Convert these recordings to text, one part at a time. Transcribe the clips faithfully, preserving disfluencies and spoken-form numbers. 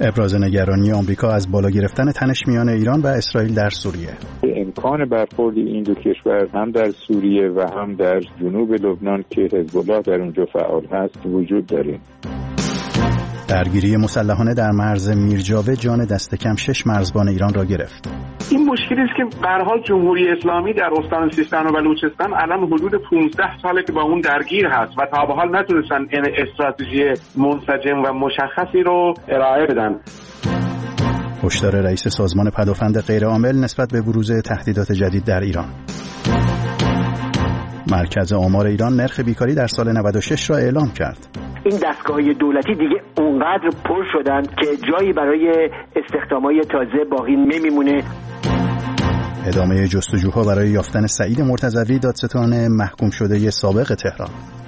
ابراز نگرانی آمریکا از بالا گرفتن تنش میان ایران و اسرائیل در سوریه. امکان برخورد این دو کشور هم در سوریه و هم در جنوب لبنان که حزب الله در اونجا فعال هست وجود داره. درگیری مسلحانه در مرز میرجاوه جان دست کم شش مرزبان ایران را گرفت. این مشکلی است که به هر حال جمهوری اسلامی در استان سیستان و بلوچستان الان حدود پانزده ساله که با اون درگیر هست و تا به حال نتونستن این استراتژی منسجم و مشخصی رو ارائه بدن. هشدار رئیس سازمان پدافند غیرعامل نسبت به بروز تهدیدات جدید در ایران. مرکز آمار ایران نرخ بیکاری در سال نود و شش را اعلام کرد. این دستگاه‌های دولتی دیگه اونقدر پر شدن که جایی برای استخدام‌های تازه باقی نمیمونه. ادامه جستجوها برای یافتن سعید مرتضوی دادستان محکوم شده سابق تهران.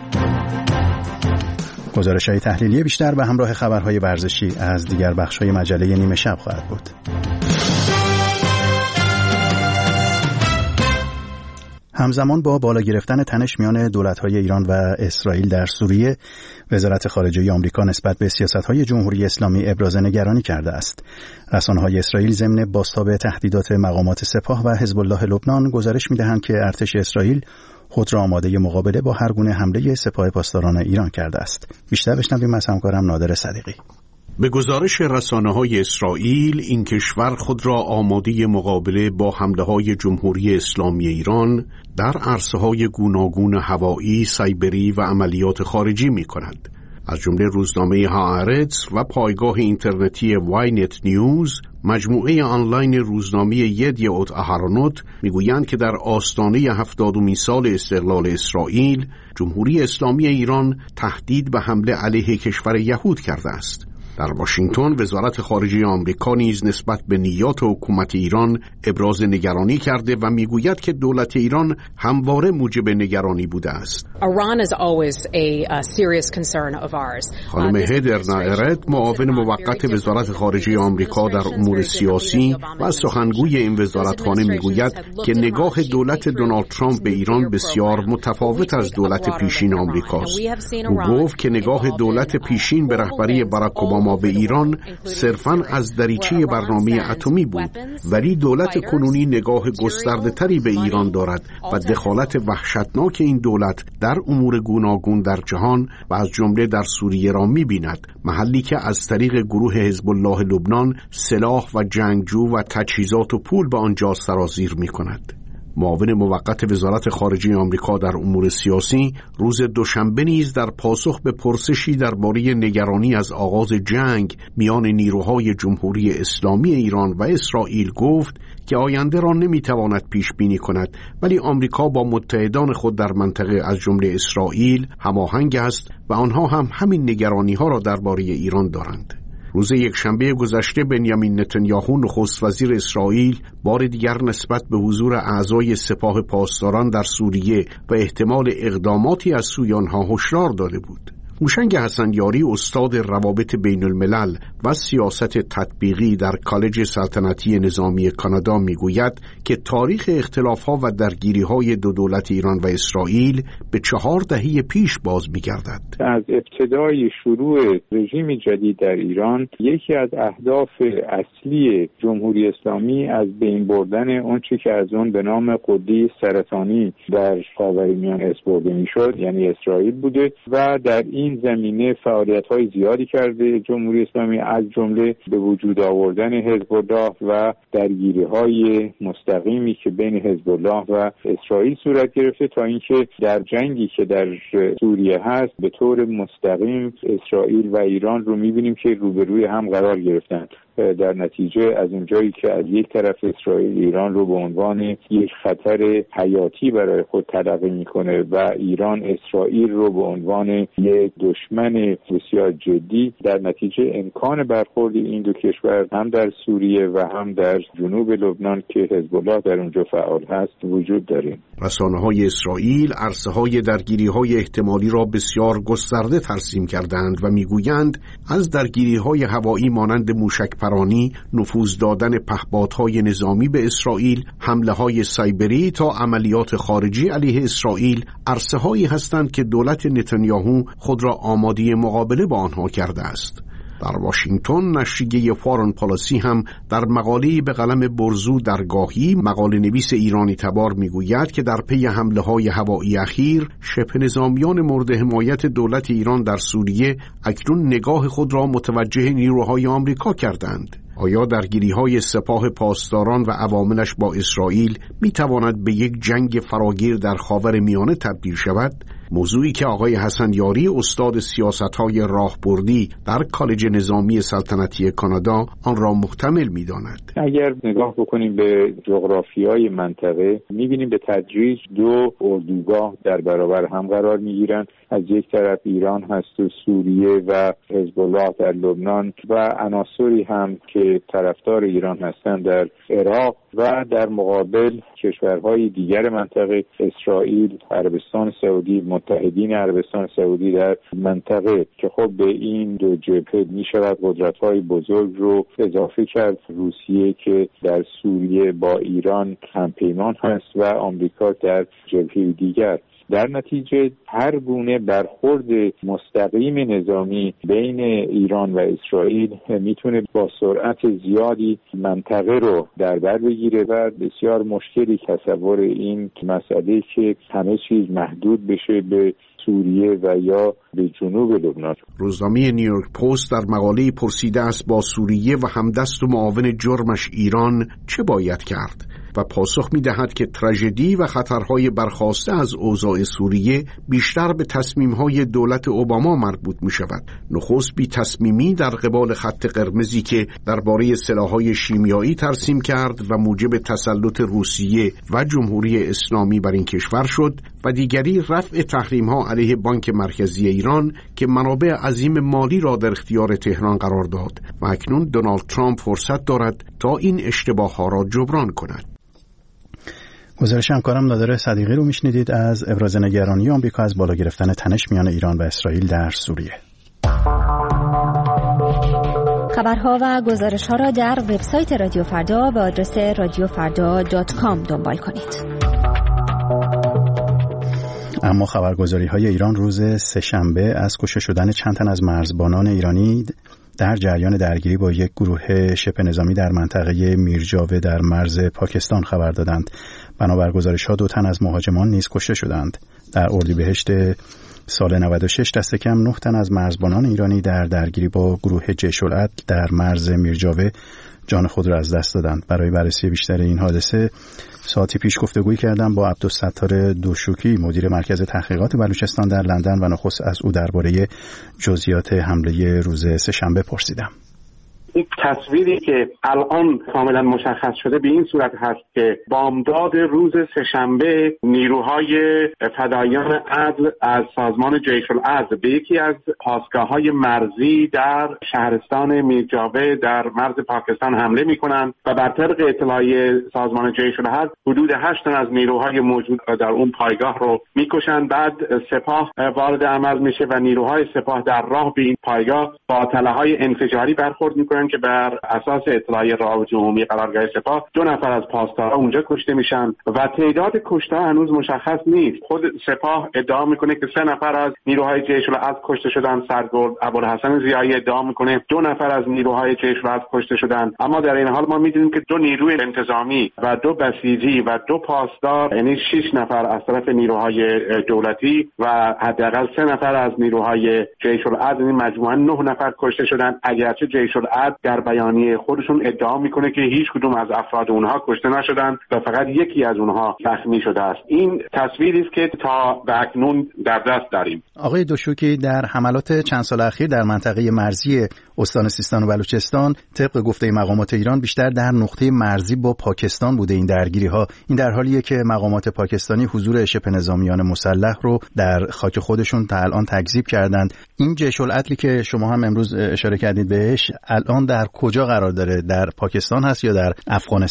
گزارش‌های تحلیلی بیشتر به همراه خبرهای ورزشی از دیگر بخش‌های مجله نیمه شب خواهد بود. همزمان با بالا گرفتن تنش میان دولت‌های ایران و اسرائیل در سوریه، وزارت خارجه آمریکا نسبت به سیاست‌های جمهوری اسلامی ابراز نگرانی کرده است. رسانه‌های اسرائیل ضمن بازتاب تهدیدات مقامات سپاه و حزب الله لبنان گزارش می‌دهند که ارتش اسرائیل خود را آماده مقابله با هر گونه حمله سپاه پاسداران ایران کرده است. بیشتر بشنویم از همکارم نادر صدیقی. به گزارش رسانه‌های اسرائیل، این کشور خود را آماده مقابله با حمله‌های جمهوری اسلامی ایران در عرصه‌های گوناگون هوایی، سایبری و عملیات خارجی می‌کند. از جمله روزنامه هآرتز و پایگاه اینترنتی واینت نیوز، مجموعه آنلاین روزنامه یدیعوت اهرونوت میگویند که در آستانه هفتادمین سال استقلال اسرائیل، جمهوری اسلامی ایران تهدید به حمله علیه کشور یهود کرده است. در واشنگتن وزارت خارجه آمریکا نیز نسبت به نیات حکومت ایران ابراز نگرانی کرده و میگوید که دولت ایران همواره موجب نگرانی بوده است. خانم هدر نائرت، معاون موقت وزارت خارجه آمریکا در امور سیاسی و سخنگوی این وزارتخانه میگوید که نگاه دولت دونالد ترامپ به ایران بسیار متفاوت از دولت پیشین آمریکاست. او گفت که نگاه دولت پیشین به رهبری باراک اوباما ما به ایران صرفاً از دریچه برنامه اتمی بود، ولی دولت کنونی نگاه گسترده تری به ایران دارد و دخالت وحشتناک این دولت در امور گوناگون در جهان و از جمله در سوریه را می‌بیند، محلی که از طریق گروه حزب الله لبنان سلاح و جنگجو و تجهیزات و پول به آنجا سرازیر می‌کند. معاون موقت وزارت خارجه آمریکا در امور سیاسی روز دوشنبه نیز در پاسخ به پرسشی درباره نگرانی از آغاز جنگ میان نیروهای جمهوری اسلامی ایران و اسرائیل گفت که آینده را نمیتواند پیش بینی کند، ولی آمریکا با متحدان خود در منطقه از جمله اسرائیل هماهنگ است و آنها هم همین نگرانی ها را درباره ایران دارند. روز یکشنبه گذشته بنیامین نتانیاهو نخست وزیر اسرائیل بار دیگر نسبت به حضور اعضای سپاه پاسداران در سوریه و احتمال اقداماتی از سوی آنها هشدار داده بود. هوشنگ حسنیاری، استاد روابط بین الملل و سیاست تطبیقی در کالج سلطنتی نظامی کانادا میگوید که تاریخ اختلاف‌ها و درگیری‌های دو دولت ایران و اسرائیل به چهار دهه پیش باز می‌گردد. از ابتدای شروع رژیم جدید در ایران، یکی از اهداف اصلی جمهوری اسلامی از بین بردن آنچه که از آن به نام قده سرطانی در خاورمیانه اسپرده می‌شد، یعنی اسرائیل بوده و در این زمینه فعالیت‌های زیادی کرده جمهوری اسلامی، از جمله به وجود آوردن حزب الله و درگیری‌های مستقیمی که بین حزب الله و اسرائیل صورت گرفته تا اینکه در جنگی که در سوریه هست به طور مستقیم اسرائیل و ایران رو می‌بینیم که روبروی هم قرار گرفتن. در نتیجه از اونجایی که از یک طرف اسرائیل ایران رو به عنوان یک خطر حیاتی برای خود تلقی میکنه و ایران اسرائیل رو به عنوان یک دشمن بسیار جدی، در نتیجه امکان برخورد این دو کشور هم در سوریه و هم در جنوب لبنان که حزب الله در اونجا فعال هست وجود داره. رسانه‌های اسرائیل عرصه‌های درگیری‌های احتمالی را بسیار گسترده ترسیم کردند و میگویند از درگیری‌های هوایی مانند موشک پرانی، نفوذ دادن پهپادهای نظامی به اسرائیل، حمله‌های سایبری تا عملیات خارجی علیه اسرائیل، عرصه‌هایی هستند که دولت نتانیاهو خود را آماده مقابله با آنها کرده است. در واشنگتن نشریه فارن پالیسی هم در مقاله‌ای به قلم برزو درگاهی مقاله نویس ایرانی تبار میگوید که در پی حمله‌های هوایی اخیر شبه نظامیان مورد حمایت دولت ایران در سوریه اکنون نگاه خود را متوجه نیروهای آمریکا کردند. آیا درگیری‌های سپاه پاسداران و عواملش با اسرائیل می‌تواند به یک جنگ فراگیر در خاورمیانه تبدیل شود؟ موضوعی که آقای حسن یاری استاد سیاست‌های راهبردی در کالج نظامی سلطنتی کانادا آن را محتمل می‌داند. اگر نگاه بکنیم به جغرافیای منطقه می‌بینیم به تدریج دو اردوگاه در برابر هم قرار می‌گیرند. از یک طرف ایران هست و سوریه و حزب الله در لبنان و عناصری هم که طرفدار ایران هستند در عراق و در مقابل کشورهای دیگر منطقه اسرائیل، عربستان سعودی، متحدین عربستان سعودی در منطقه که خب به این دو جبهه می شود قدرت‌های بزرگ رو اضافه کرد. روسیه که در سوریه با ایران همپیمان هست و آمریکا در جبهه دیگر. در نتیجه هر گونه برخورد مستقیم نظامی بین ایران و اسرائیل میتونه با سرعت زیادی منطقه رو در بر بگیره و بسیار مشکلی تصور این مسئله که همه چیز محدود بشه به سوریه و یا به جنوب لبنان. روزنامه نیویورک پست در مقاله پرسیده است با سوریه و همدست و معاون جرمش ایران چه باید کرد؟ و پاسخ می دهد که تراژدی و خطرهای برخاسته از اوضاع سوریه بیشتر به تصمیم‌های دولت اوباما مربوط می شود. نخست بی تصمیمی در قبال خط قرمزی که درباره سلاح‌های شیمیایی ترسیم کرد و موجب تسلط روسیه و جمهوری اسلامی بر این کشور شد و دیگری رفع تحریم‌ها علیه بانک مرکزی ایران که منابع عظیم مالی را در اختیار تهران قرار داد و اکنون دونالد ترامپ فرصت دارد تا این اشتباه‌ها را جبران کند. گزارش همکارم نادر صدیقی رو میشنیدید از ابراز نگرانی آمریکا از بالا گرفتن تنش میان ایران و اسرائیل در سوریه. خبرها و گزارش‌ها را در وبسایت رادیو فردا به آدرس رادیو فردا دات کام دنبال کنید. اما خبرگزاری‌های ایران روز سه‌شنبه از کشته شدن چند تن از مرزبانان ایرانی در جریان درگیری با یک گروه شبه نظامی در منطقه میرجاوه در مرز پاکستان خبر دادند. بنابر گزارش‌ها دو تن از مهاجمان نیز کشته شدند. در اردیبهشت سال نود و شش دست کم نه تن از مرزبانان ایرانی در درگیری با گروه جیش العدل در مرز میرجاوه جان خود را از دست دادند. برای بررسی بیشتر این حادثه ساعتی پیش گفتگویی کردم با عبدالستار دوشوکی مدیر مرکز تحقیقات بلوچستان در لندن و نخست از او درباره جزئیات حمله روز سه‌شنبه پرسیدم. این تصویری که الان کاملا مشخص شده به این صورت هست که بامداد روز سه‌شنبه نیروهای فدایان عدل از سازمان جیش العدل به یکی از پاسگاه‌های مرزی در شهرستان میرجاوه در مرز پاکستان حمله می‌کنند و بر طبق اطلاعیه سازمان جیش العدل حدود هشت تن از نیروهای موجود در اون پایگاه رو می‌کشند. بعد سپاه وارد عمل میشه و نیروهای سپاه در راه به این پایگاه با تله‌های انفجاری برخورد می‌کنند که بر اساس اطلاعیه رئیس عمومی قرارگاه سپاه دو نفر از پاسدارا اونجا کشته میشن و تعداد کشته هنوز مشخص نیست. خود سپاه ادعا میکنه که سه نفر از نیروهای جیش العدل کشته شدن. سرگرد ابوالحسن ضیایی ادعا میکنه دو نفر از نیروهای جیش العدل کشته شدن. اما در این حال ما میدونیم که دو نیروی انتظامی و دو بسیجی و دو پاسدار یعنی شش نفر از طرف نیروهای دولتی و حداقل سه نفر از نیروهای جیش العدل یعنی مجموعاً نه نفر کشته شدن. اگرچه جیش العدل در بیانیه خودشون ادعا میکنه که هیچ کدوم از افراد اونها کشته نشدن و فقط یکی از اونها زخمی شده است. این تصویری است که تا به اکنون در دست داریم. آقای دوشوکی، در حملات چند سال اخیر در منطقه مرزی استان سیستان و بلوچستان طبق گفته مقامات ایران بیشتر در نقطه مرزی با پاکستان بوده این درگیری ها. این در حالیه که مقامات پاکستانی حضور شبه نظامیان مسلح رو در خاک خودشون تا الان تکذیب کردند. این جیش العدلی که شما هم امروز اشاره کردید بهش الان در کجا قرار داره؟ در پاکستان هست یا در افغانستان؟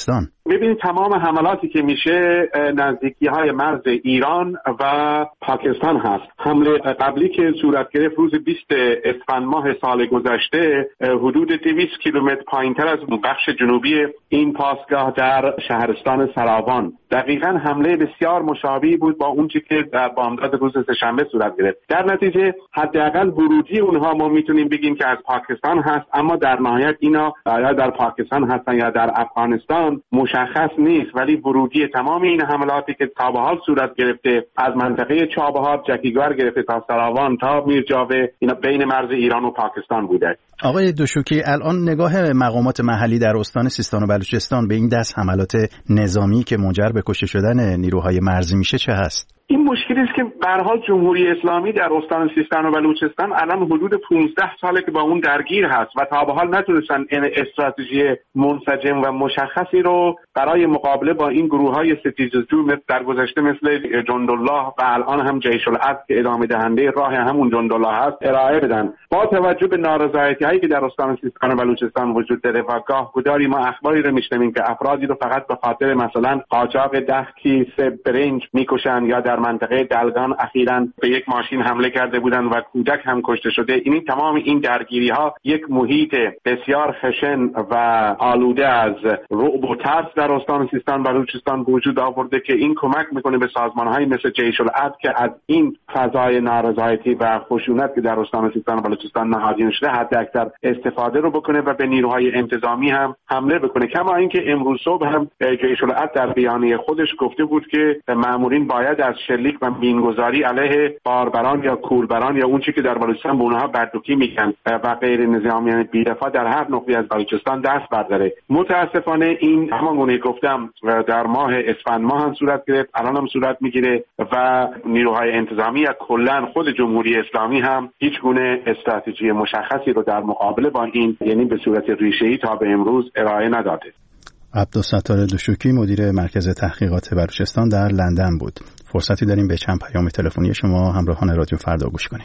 ببینید تمام حملاتی که میشه نزدیکی های مرز ایران و پاکستان هست. حمله قبلی که صورت گرفت روز بیست اسفند ماه سال گذشته حدود دویست کیلومتر پایینتر از بخش جنوبی این پاسگاه در شهرستان سراوان دقیقاً حمله بسیار مشابهی بود با اون چیزی که در بامداد روز سه‌شنبه صورت گرفت. در نتیجه حداقل ورودی اونها ما میتونیم بگیم که از پاکستان هست، اما در نهایت اینا یا در پاکستان هستن یا در افغانستان مشخص نیست، ولی ورودی تمام این حملاتی که تا به حال صورت گرفته از منطقه چابهار، جکیگار گرفته تا سراوان تا میرجاوه اینا بین مرز ایران و پاکستان بوده. آقای دوشوکی، الان نگاه مقامات محلی در استان سیستان و بلوچستان به این دست حملات نظامی که منجر به کشته شدن نیروهای مرزی میشه چه هست؟ این مشکلی است که به هر حال جمهوری اسلامی در استان سیستان و بلوچستان الان حدود پانزده ساله که با اون درگیر هست و تا به حال نتونستن این استراتژی منسجم و مشخصی رو برای مقابله با این گروه‌های ستیزجو مثل در گذشته مثل جندالله و الان هم جیش العدل که ادامه دهنده راه همون جندالله هست ارائه بدن. با توجه به نارضایتی‌هایی که در استان سیستان و بلوچستان وجود داره و گاه گداری ما اخباری رو میشنویم که افرادی رو فقط به خاطر مثلا قاچاق ده کیسه برنج میکشن یا در منطقه دلگان اخیراً به یک ماشین حمله کرده بودند و کودک هم کشته شده. این تمام این درگیری ها یک محیط بسیار خشن و آلوده از رعب و ترس در استان سیستان و بلوچستان وجود آورده که این کمک میکنه به سازمان‌های مثل جیش العدل که از این فضای نارضایتی و خشونت که در استان سیستان و بلوچستان نهادینه شده حد اکثر استفاده رو بکنه و به نیروهای انتظامی هم حمله بکنه. کما اینکه امروز صبح هم جیش العدل در بیانیه خودش گفته بود که مأمورین باید از شلیک و مینگذاری علیه باربران یا کولبران یا اون چیزی که در بلوچستان به اونها بردوکی میگن و غیر نظامیان بی‌دفاع در هر نقطه‌ای از بلوچستان دست برداره. متاسفانه این همونگونه گفتم در ماه اسفند ماه هم صورت گرفت، الان هم صورت میگیره و نیروهای انتظامی یا کلا خود جمهوری اسلامی هم هیچ گونه استراتژی مشخصی رو در مقابله با این یعنی به صورت ریشه‌ای تا به امروز ارائه نداده. عبدالستار دوشوکی مدیر مرکز تحقیقات بلوچستان در لندن بود. فرصتی داریم به چند پیام تلفنی شما همراهان رادیو فردا گوش کنیم.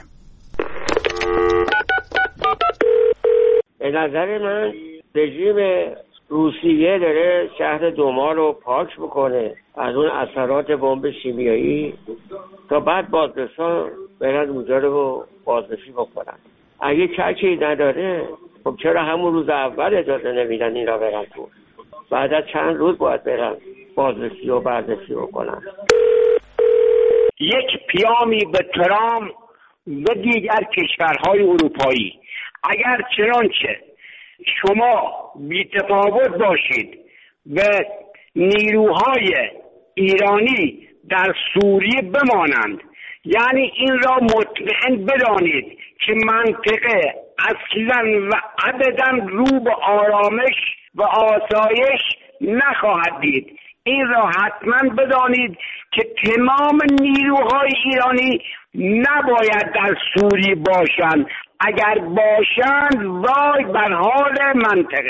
به نظر من رژیم روسیه داره شهر دوما رو پاک میکنه از اون اثرات بمب شیمیایی تا بعد بازرسان برن اونجا رو بازرسی بکنن. اگه چکی نداره خب چرا همون روز اول اجازه نمیدن این را برن تو؟ بعد از چند روز باید برن بازرسی و بررسی بکنن. یک پیامی به ترامپ و دیگر کشورهای اروپایی، اگر چنانچه شما بی‌تفاوت باشید و نیروهای ایرانی در سوریه بمانند، یعنی این را مطمئن بدانید که منطقه اصلا و ابدا رو به آرامش و آسایش نخواهد دید. این را حتما بدانید که تمام نیروهای ایرانی نباید در سوریه باشند. اگر باشند وای بر حال منطقه.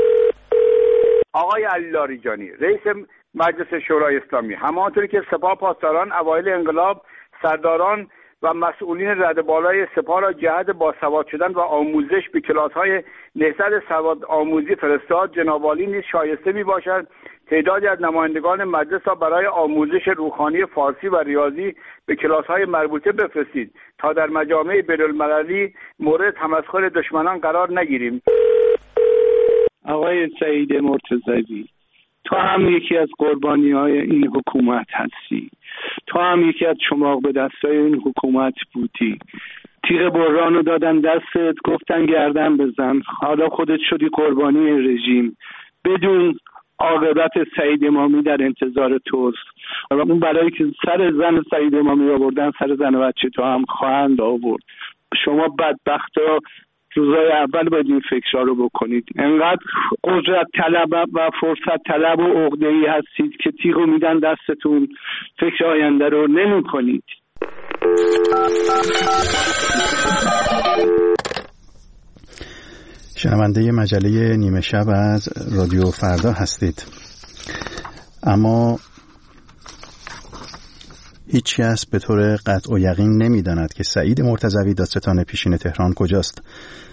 آقای علی لاریجانی رئیس مجلس شورای اسلامی، همانطوری که سپاه پاسداران اوایل انقلاب سرداران و مسئولین رده بالای سپاه را جهت باسواد شدن و آموزش به کلاس‌های نهضت سواد آموزی فرستاد، جناب عالی نیز شایسته می‌باشد تعدادی از نمایندگان مجلس را برای آموزش روحانی فارسی و ریاضی به کلاس‌های مربوطه بفرستید تا در مجامع بین‌المللی مورد تمسخر دشمنان قرار نگیریم. آقای سعید مرتضوی، تو هم یکی از قربانی‌های این حکومت هستی. تو هم یکی از چماق به دستای این حکومت بودی. تیغ بران رو دادن دستت، گفتن گردن بزن، حالا خودت شدی قربانی رژیم. بدون عاقبت سعید امامی در انتظار توست. اون برای که سر زن سعید امامی آوردن، سر زن و بچه تو هم خواهند آورد. شما بدبختا روزای اول باید این فکرها رو بکنید. انقدر قدرت طلب و فرصت طلب و عقده‌ای هستید که تیغو میدن دستتون، فکر آینده رو نمی کنید. شنونده مجله نیمه شب از رادیو فردا هستید. اما هیچ کس به طور قطع و یقین نمی‌داند که سعید مرتضوی دادستان پیشین تهران کجاست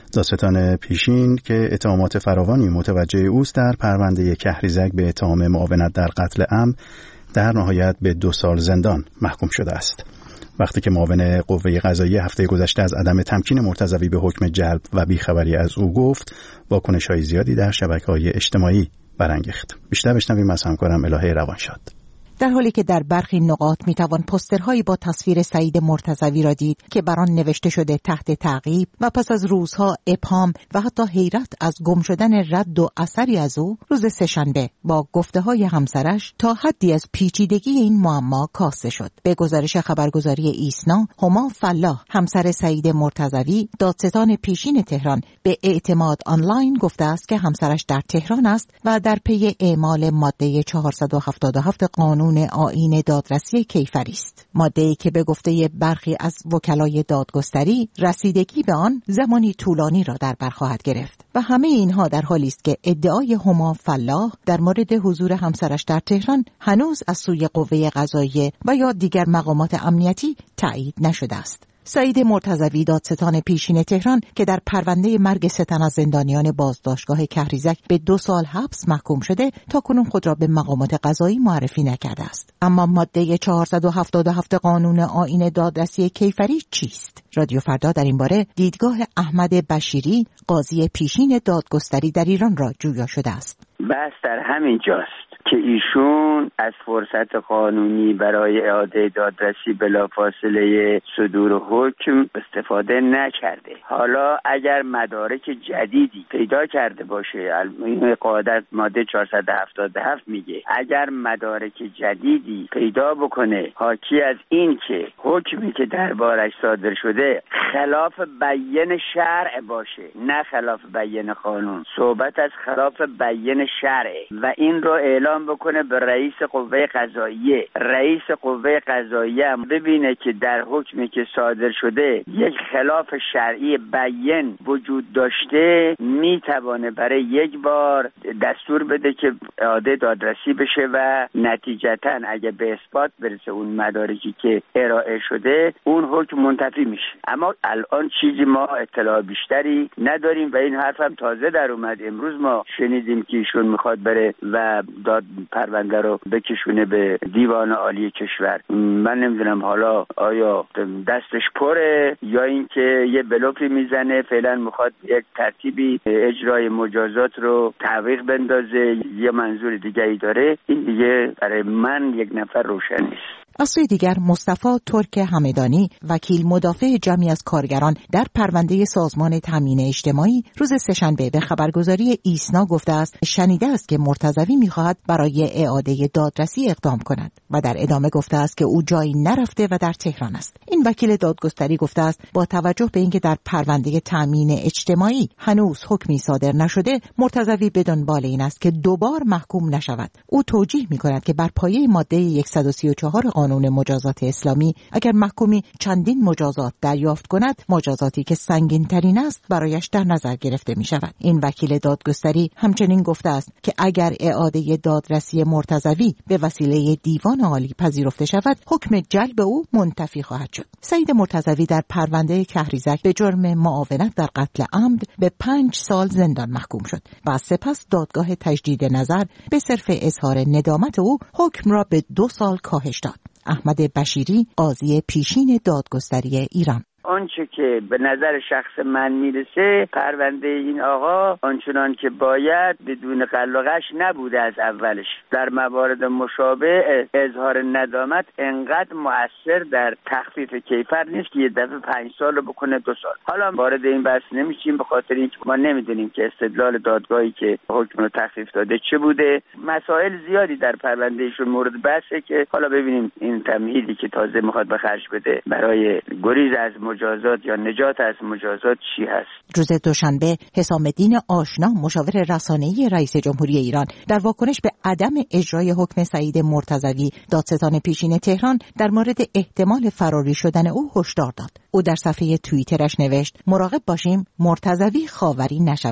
دادستان پیشین که اتهامات فراوانی متوجه اوست در پرونده کهریزک به اتهام معاونت در قتل عمد در نهایت به دو سال زندان محکوم شده است. وقتی که معاون قوه قضاییه هفته گذشته از عدم تمکین مرتضوی به حکم جلب و بیخبری از او گفت، واکنش‌های زیادی در شبکه‌های اجتماعی برانگیخت. بیشتر بشنویم از همکارم الهه روانشاد. در حالی که در برخی نقاط میتوان پوسترهایی با تصویر سعید مرتضوی را دید که بر آن نوشته شده تحت تعقیب و پس از روزها ابهام و حتی حیرت از گم شدن رد و اثری از او، روز سه‌شنبه با گفته‌های همسرش تا حدی از پیچیدگی این معما کاسته شد. به گزارش خبرگزاری ایسنا، هما فلاح همسر سعید مرتضوی دادستان پیشین تهران به اعتماد آنلاین گفته است که همسرش در تهران است و در پی اعمال ماده چهارصد و هفتاد و هفت قانون آیین دادرسی کیفری است. ماده‌ای که به گفته برخی از وکلای دادگستری رسیدگی به آن زمانی طولانی را در بر خواهد گرفت و همه اینها در حالی است که ادعای هما فلاح در مورد حضور همسرش در تهران هنوز از سوی قوه قضاییه و یا دیگر مقامات امنیتی تایید نشده است. سعید مرتضوی دادستان پیشین تهران که در پرونده مرگ سه تن از زندانیان بازداشتگاه کهریزک به دو سال حبس محکوم شده، تاکنون خود را به مقامات قضایی معرفی نکرده است. اما ماده چهارصد و هفتاد و هفت قانون آیین دادرسی کیفری چیست؟ رادیو فردا در این باره دیدگاه احمد بشیری، قاضی پیشین دادگستری در ایران را جویا شده است. بحث در همین جاست که ایشون از فرصت قانونی برای اعاده دادرسی بلافاصله صدور حکم استفاده نکرده. حالا اگر مدارک جدیدی پیدا کرده باشه، این قاعده ماده چهارصد و هفتاد و هفت میگه اگر مدارک جدیدی پیدا بکنه حاکی از این که حکمی که دربارش صادر شده خلاف بیان شرع باشه، نه خلاف بیان قانون، صحبت از خلاف بیان شرع و این رو اعلام بکنه به رئیس قوه قضاییه. رئیس قوه قضاییه هم ببینه که در حکمی که صادر شده یک خلاف شرعی بیان وجود داشته، میتوانه برای یک بار دستور بده که اعاده دادرسی بشه و نتیجتاً اگه به اثبات برسه اون مدارکی که ارائه شده اون حکم منتفی میشه. اما الان چیزی ما اطلاع بیشتری نداریم و این حرف هم تازه در اومد. امروز ما شنیدیم که ایشون میخواد بره و داد پرونده رو بکشونه به دیوان عالی کشور. من نمیدونم حالا آیا دستش پره یا اینکه یه بلوفی میزنه، فعلا میخواد یک ترتیبی اجرای مجازات رو تعویق بندازه یا منظور دیگری داره. این دیگه برای من یک نفر روشن نیست. از سوی دیگر مصطفی ترک همدانی، وکیل مدافع جمعی از کارگران در پرونده سازمان تامین اجتماعی، روز سه‌شنبه به خبرگزاری ایسنا گفته است شنیده است که مرتضوی می‌خواهد برای اعاده دادرسی اقدام کند و در ادامه گفته است که او جایی نرفته و در تهران است. این وکیل دادگستری گفته است با توجه به اینکه در پرونده تامین اجتماعی هنوز حکمی صادر نشده، مرتضوی به دنبال این است که دوبار محکوم نشود. او توجیه می‌کند که بر پایه ماده صد و سی و چهار قانون مجازات اسلامی اگر محکومی چندین مجازات دریافت کند، مجازاتی که سنگین ترین است برایش در نظر گرفته می شود. این وکیل دادگستری همچنین گفته است که اگر اعاده دادرسی مرتضوی به وسیله دیوان عالی پذیرفته شود، حکم جلب او منتفی خواهد شد. سعید مرتضوی در پرونده کهریزک به جرم معاونت در قتل عمد به پنج سال زندان محکوم شد و سپس دادگاه تجدید نظر به صرف اظهار ندامت او حکم را به دو سال کاهش داد. احمد بشیری، قاضی پیشین دادگستری ایران: آنچه که به نظر شخص من میرسه پرونده این آقا آنچنان که باید بدون قل و غش نبوده از اولش. در موارد مشابه اظهار ندامت انقدر مؤثر در تخفیف کیفر نیست که یه دفعه پنج سال رو بکنه دو سال. حالا وارد این بحث نمیشیم به خاطر اینکه ما نمیدونیم که استدلال دادگاهی که حکم رو تخفیف داده چه بوده. مسائل زیادی در پرونده ایشون مورد بحثه که حالا ببینیم این تمهیدی که تازه میخواد به خرج بده برای گریز از مجازات یا نجات از مجازات چی هست؟ روز دوشنبه حسام الدین آشنا، مشاور رسانه‌ای رئیس جمهوری ایران، در واکنش به عدم اجرای حکم سعید مرتضوی دادستان پیشین تهران در مورد احتمال فراری شدن او هشدار داد. او در صفحه توییترش نوشت: مراقب باشیم مرتضوی خاوری نشود.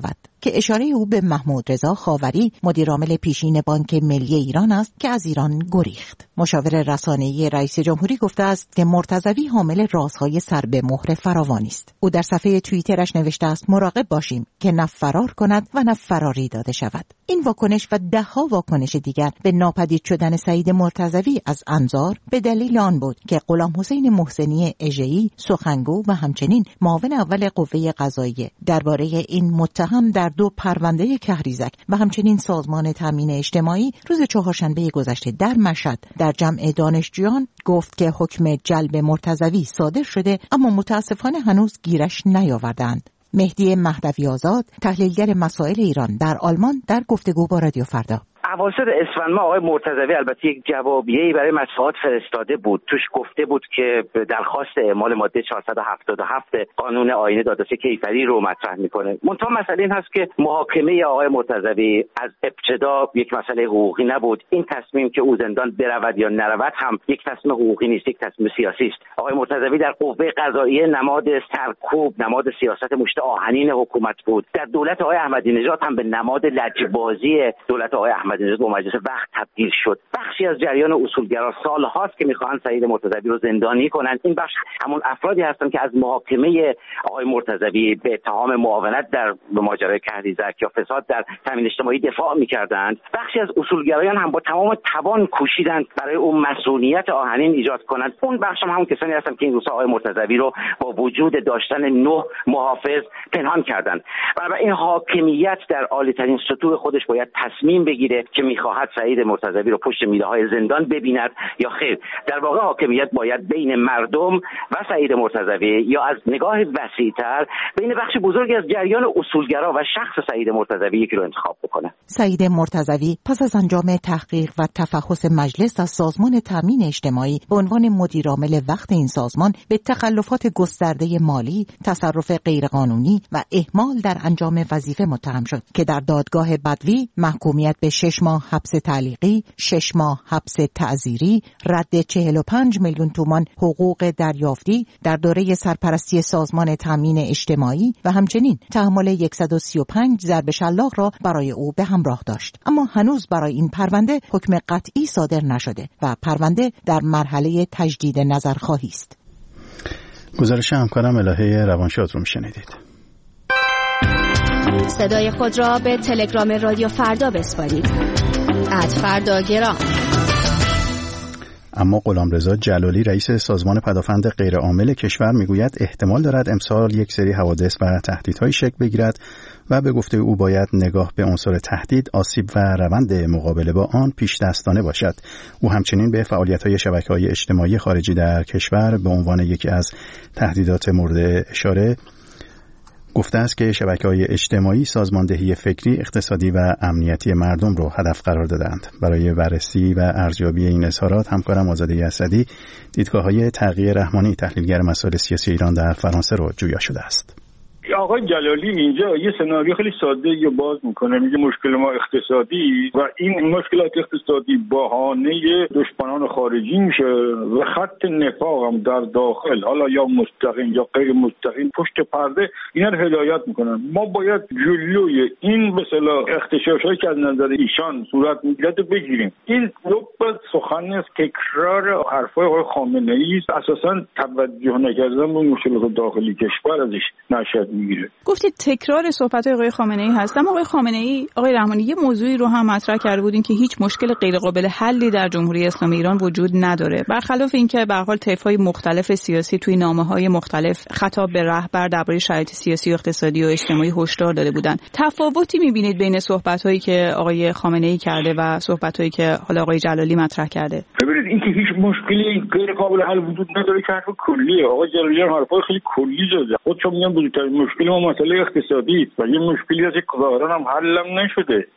که اشاره او به محمود رضا خاوری مدیرعامل پیشین بانک ملی ایران است که از ایران گریخت. مشاور رسانه‌ای رئیس جمهوری گفته است که مرتضوی حامل رازهای سر به مهر فراوانی است. او در صفحه توییترش نوشته است مراقب باشیم که نه فرار کند و نه فراری داده شود. این واکنش و ده‌ها واکنش دیگر به ناپدید شدن سعید مرتضوی از انظار به دلیل آن بود که غلام حسین محسنی اژه‌ای سخنگو و همچنین معاون اول قوه قضاییه درباره این متهم در دو پرونده کهریزک و همچنین سازمان تامین اجتماعی روز چهارشنبه گذشته در مشهد در جمع دانشجویان گفت که حکم جلب مرتضوی صادر شده اما متاسفانه هنوز گیرش نیاوردند. مهدی مهدوی آزاد، تحلیلگر مسائل ایران در آلمان، در گفتگو با رادیو فردا: اواسط اسفند ماه آقای مرتضوی البته یک جوابیه‌ای برای مطبوعات فرستاده بود. توش گفته بود که درخواست اعمال ماده چهارصد و هفتاد و هفت قانون آیین دادرسی کیفری رو مطرح میکنه. منتها مسئله این هست که محاکمه آقای مرتضوی از ابتدا یک مسئله حقوقی نبود. این تصمیم که او زندان برود یا نرود هم یک تصمیم حقوقی نیست، یک تصمیم سیاسی است. آقای مرتضوی در قوه قضاییه نماد سرکوب، نماد سیاست مشت آهنین حکومت بود. در دولت آقای احمدی نژاد هم به نماد لجبازی دولت آقای احمدی نژاد با مجلس وقت تبدیل شد. بخشی از جریان اصولگرا سال هاست که میخواهند سعید مرتضوی رو زندانی کنند. این بخش همون افرادی هستند که از محاکمه آقای مرتضوی به اتهام معاونت در ماجرای کهریزک یا فساد در تامین اجتماعی دفاع میکردند. بخشی از اصولگرایان هم با تمام توان کوشیدند برای اون مسئولیت آهنین ایجاد کنند. اون بخش هم همون کسانی هستند که این روزها آقای مرتضوی رو با وجود داشتن نه محافظ پنهان کردند. بنابراین این حاکمیت در عالی‌ترین سطوح خودش باید تصمیم بگیره که میخواهد سعید مرتضوی رو پشت میله‌های زندان ببیند یا خیر. در واقع حاکمیت باید بین مردم و سعید مرتضوی یا از نگاه وسیع‌تر بین بخش بزرگی از جریان اصولگرا و شخص سعید مرتضوی یکی رو انتخاب بکنه. سعید مرتضوی پس از انجام تحقیق و تفحص مجلس از سازمان تامین اجتماعی به عنوان مدیرعامل وقت این سازمان به تخلفات گسترده مالی، تصرف غیرقانونی و اهمال در انجام وظیفه متهم شد که در دادگاه بدوی محکومیت به شش ماه حبس تعلیقی، شش ماه حبس تعزیری، رد چهل و پنج میلیون تومان حقوق دریافتی در دوره سرپرستی سازمان تامین اجتماعی و همچنین تحمل صد و سی و پنج ضرب شلاق را برای او به همراه داشت. اما هنوز برای این پرونده حکم قطعی صادر نشده و پرونده در مرحله تجدید نظرخواهی است. گزارش همکارم الهه روانشاد رو میشنیدید. صدای خود را به تلگرام رادیو فردا بسپارید. ات فردا گرام. اما غلامرضا جلالی رئیس سازمان پدافند غیرعامل کشور میگوید احتمال دارد امسال یک سری حوادث و تهدیدهای شکل بگیرد و به گفته او باید نگاه به عنصر تهدید، آسیب و روند مقابله با آن پیش دستانه باشد. او همچنین به فعالیت‌های شبکه‌های اجتماعی خارجی در کشور به عنوان یکی از تهدیدات مورد اشاره گفته است که شبکه‌های اجتماعی سازماندهی فکری، اقتصادی و امنیتی مردم را هدف قرار دادند. برای بررسی و ارزیابی این اظهارات همکارم آزاده اسدی دیدگاه‌های تقی رحمانی تحلیلگر مسائل سیاسی ایران در فرانسه را جویا شده است. آقای جلالی اینجا یه سناریو خیلی ساده یا باز میکنه، میگه مشکل ما اقتصادی و این مشکلات اقتصادی بهانه دشمنان خارجی میشه و خط نفاق هم در داخل، حالا یا مستقیم یا غیر مستقیم پشت پرده اینا رو هدایت میکنن. ما باید جلوی این به اصطلاح اختشاشایی که از نظر ایشان صورت میگیره بگیریم. این لب سخن است، تکرار حرفای آقای خامنه‌ای است، اساسا توجه نکردن به مشکلات داخلی کشور ازش نشد میگیره. گفتید تکرار صحبت آقای خامنه‌ای هست، اما آقای خامنه‌ای آقای رحمانی یه موضوعی رو هم مطرح کرده بودین که هیچ مشکل غیر قابل حلی در جمهوری اسلامی ایران وجود نداره، برخلاف اینکه به هر حال طیف‌های مختلف سیاسی توی نامه‌های مختلف خطاب به رهبر درباره شرایط سیاسی و اقتصادی و اجتماعی هشدار داده بودن. تفاوتی می‌بینید بین صحبت‌هایی که آقای خامنه‌ای کرده و صحبت‌هایی که حالا آقای جلالی مطرح کرده؟ ببینید اینکه هیچ مشکلی غیر قابل حل وجود نداره که حرف کلیه. آقای جلالی حرفای خیلی کلی زده. خودشون میگن بزرگترین مشکل ما مسئله اقتصادی و یه مشکلی از که ظاهرا هم حل هم نشده.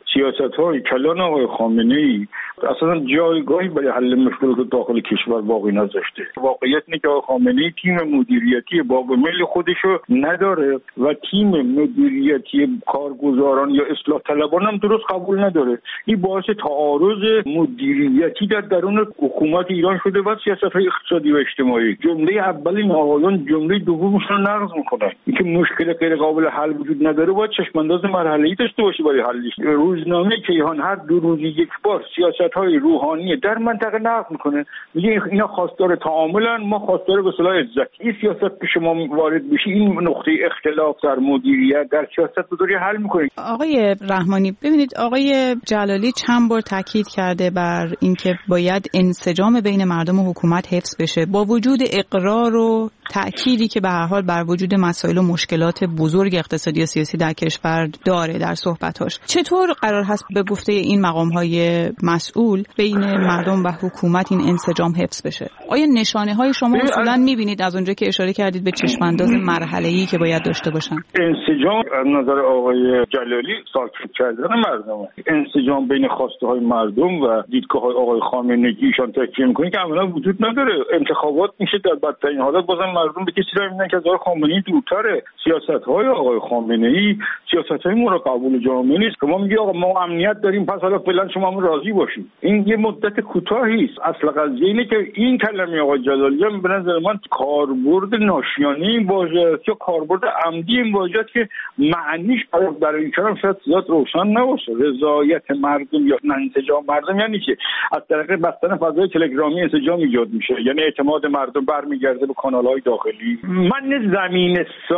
سیاست‌های کلان آقای خامنه‌ای اصلا جایگاهی برای حل مشکلات داخل کشور باقی نذاشته. واقعیت اینه که آقای خامنه‌ای تیم مدیریتی باب ملی خودشو نداره و تیم مدیریتی کارگزاران یا اصلاح طلبان هم درست قبول نداره. این باعث تعارض مدیریتی در درون حکومت ایران شده و سیاست‌های اقتصادی و اجتماعی. جمله اول این آقایان جمله دومش رو نقض میکنن. اینکه مشکل غیر قابل حل وجود نداره باید چشم‌انداز مرحله‌ای داشته باشه برای حلش. روزنامه کیهان هر دو روزی یک بار سیاست‌های روحانی در منطقه نقد میکنه، میگه اینا خواستار تعاملن، ما خواستار به اصطلاح عزت. این سیاست که شما وارد بشی این نقطه اختلاف در مدیریت در سیاست گذاری حل میکنه. آقای رحمانی ببینید آقای جلالی چند بار تاکید کرده بر اینکه باید انسجام بین مردم و حکومت حفظ بشه، با وجود اقرار و تأکیدی که به هر حال بر وجود مسائل و مشکلات بزرگ اقتصادی و سیاسی در کشور داره در صحبتاش. چطور قرار هست به گفته این مقام‌های مسئول بین مردم و حکومت این انسجام حفظ بشه؟ آیا نشانه‌های شما اصولاً می‌بینید از اونجا که اشاره کردید به چشم‌انداز مرحله‌ای که باید داشته باشن؟ انسجام از نظر آقای جلالی ساکت کردن مردم، انسجام بین خواسته‌های مردم و دیدگاه‌های آقای خامنه‌ای که ایشان تاکید می‌کنه که عملاً وجود نداره. انتخابات میشه در بدترین حالت بازم مردم به کسی رای میدن که از آقای خامنه‌ای دورتره. سیاست‌های آقای خامنه‌ای سیاست‌های مورد قبول جامعه نیست. شما میگی آقا ما امنیت داریم پس حالا فعلا شما هم راضی باشید. این یه مدت کوتاهی است. اصل قضیه اینه که این کلمه آقای جلالی هم به نظر من کاربرد ناشیانه این واژه یا کاربرد عمدی این واژه که معنیش برای این کلام شاید زیاد روشن نباشه. رضایت مردم یا انسجام مردم یعنی چه؟ از طریق بستن فضای تلگرامی انسجام ایجاد میشه، یعنی اعتماد مردم برمیگرده به کانال‌های داخلی. من زمین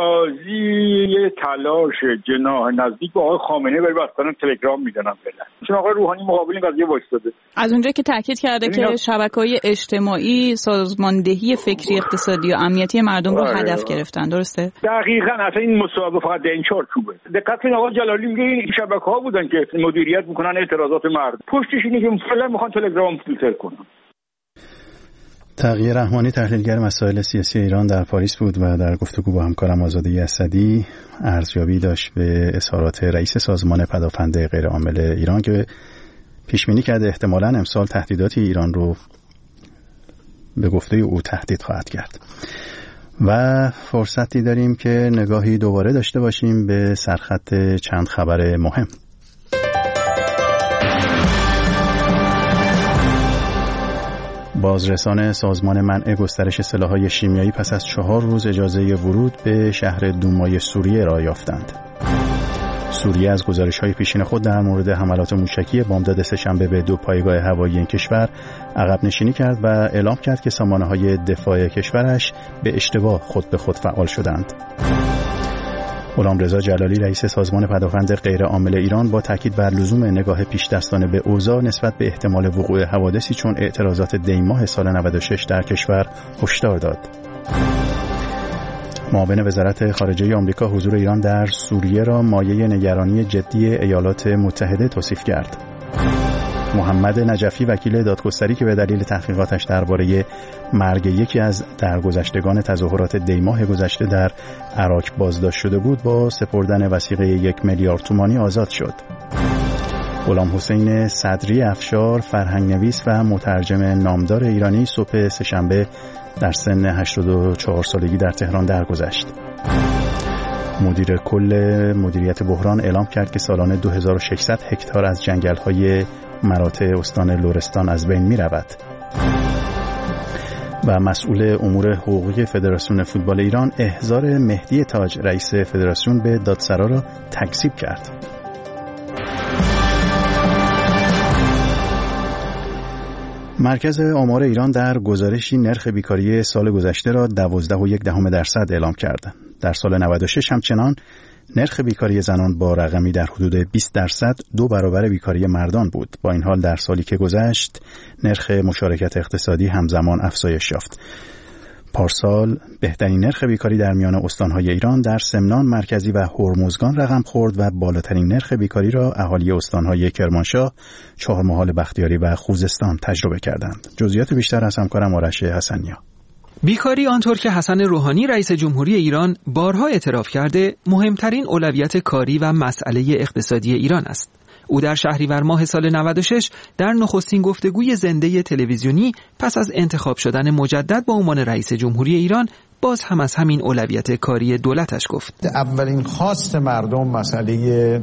سازی تلاش جناح نزدیک به آقای خامنه‌ای برای بستن تلگرام میدونم فعلا. چون آقای روحانی مقابل این قضیه وایساده. از اونجا که تاکید کرده که شبکه‌های اجتماعی سازماندهی فکری اقتصادی و امنیتی مردم رو هدف گرفتن، درسته؟ دقیقاً. اصلا این مصاحبه فقط این چارچوبه. دقت کنید آقای جلالی میگه این شبکه‌ها بودن که مدیریت میکنن اعتراضات مردم. پشتش اینه که فعلا میخوان تلگرام فیلتر کنن. تقی رحمانی تحلیلگر مسائل سیاسی ایران در پاریس بود و در گفتگو با همکارم آزاده اسدی ارزیابی داشت به اظهارات رئیس سازمان پدافند غیرعامل ایران که پیش بینی کرده احتمالاً امسال تهدیدات ایران رو به گفته او تهدید خواهد کرد. و فرصتی داریم که نگاهی دوباره داشته باشیم به سرخط چند خبر مهم. بازرسان سازمان منع گسترش سلاح‌های شیمیایی پس از چهار روز اجازه ورود به شهر دومای سوریه را یافتند. سوریه از گزارش‌های پیشین خود در مورد حملات موشکی بامداد سه‌شنبه به دو پایگاه هوایی این کشور عقب نشینی کرد و اعلام کرد که سامانه‌های دفاع کشورش به اشتباه خود به خود فعال شدند. غلامرضا جلالی رئیس سازمان پدافند غیرعامل ایران با تاکید بر لزوم نگاه پیش‌دستانه به اوضاع نسبت به احتمال وقوع حوادثی چون اعتراضات دی ماه سال نود و شش در کشور هشدار داد. معاون وزارت خارجه آمریکا حضور ایران در سوریه را مایه نگرانی جدی ایالات متحده توصیف کرد. محمد نجفی وکیل دادگستری که به دلیل تحقیقاتش درباره مرگ یکی از درگذشتگان تظاهرات دی ماه گذشته در عراق بازداشت شده بود با سپردن وثیقه یک میلیارد تومانی آزاد شد. غلام حسین صدری افشار فرهنگ نویس و مترجم نامدار ایرانی صبح سه‌شنبه در سن هشتاد و چهار سالگی در تهران درگذشت. مدیر کل مدیریت بحران اعلام کرد که سالانه دو هزار و ششصد هکتار از جنگل‌های مراتع استان لرستان از بین می‌رود. و مسئول امور حقوقی فدراسیون فوتبال ایران احضار مهدی تاج رئیس فدراسیون به دادسرا را تکذیب کرد. مرکز آمار ایران در گزارشی نرخ بیکاری سال گذشته را دوازده و یک دهم درصد اعلام کرد. در سال نود و شش همچنان نرخ بیکاری زنان با رقمی در حدود بیست درصد دو برابر بیکاری مردان بود. با این حال در سالی که گذشت نرخ مشارکت اقتصادی همزمان افزایش یافت. پارسال بهترین نرخ بیکاری در میان استانهای ایران در سمنان مرکزی و هرمزگان رقم خورد و بالاترین نرخ بیکاری را اهالی استانهای کرمانشاه، چهارمحال بختیاری و خوزستان تجربه کردند. جزئیات بیشتر از همکارم آرش حسنیا. بیکاری آنطور که حسن روحانی رئیس جمهوری ایران بارها اعتراف کرده مهمترین اولویت کاری و مسئله اقتصادی ایران است. او در شهریور ماه سال نود و شش در نخستین گفتگوی زنده تلویزیونی پس از انتخاب شدن مجدد با عنوان رئیس جمهوری ایران باز هم از همین اولویت کاری دولتش گفت. اولین خواست مردم مسئله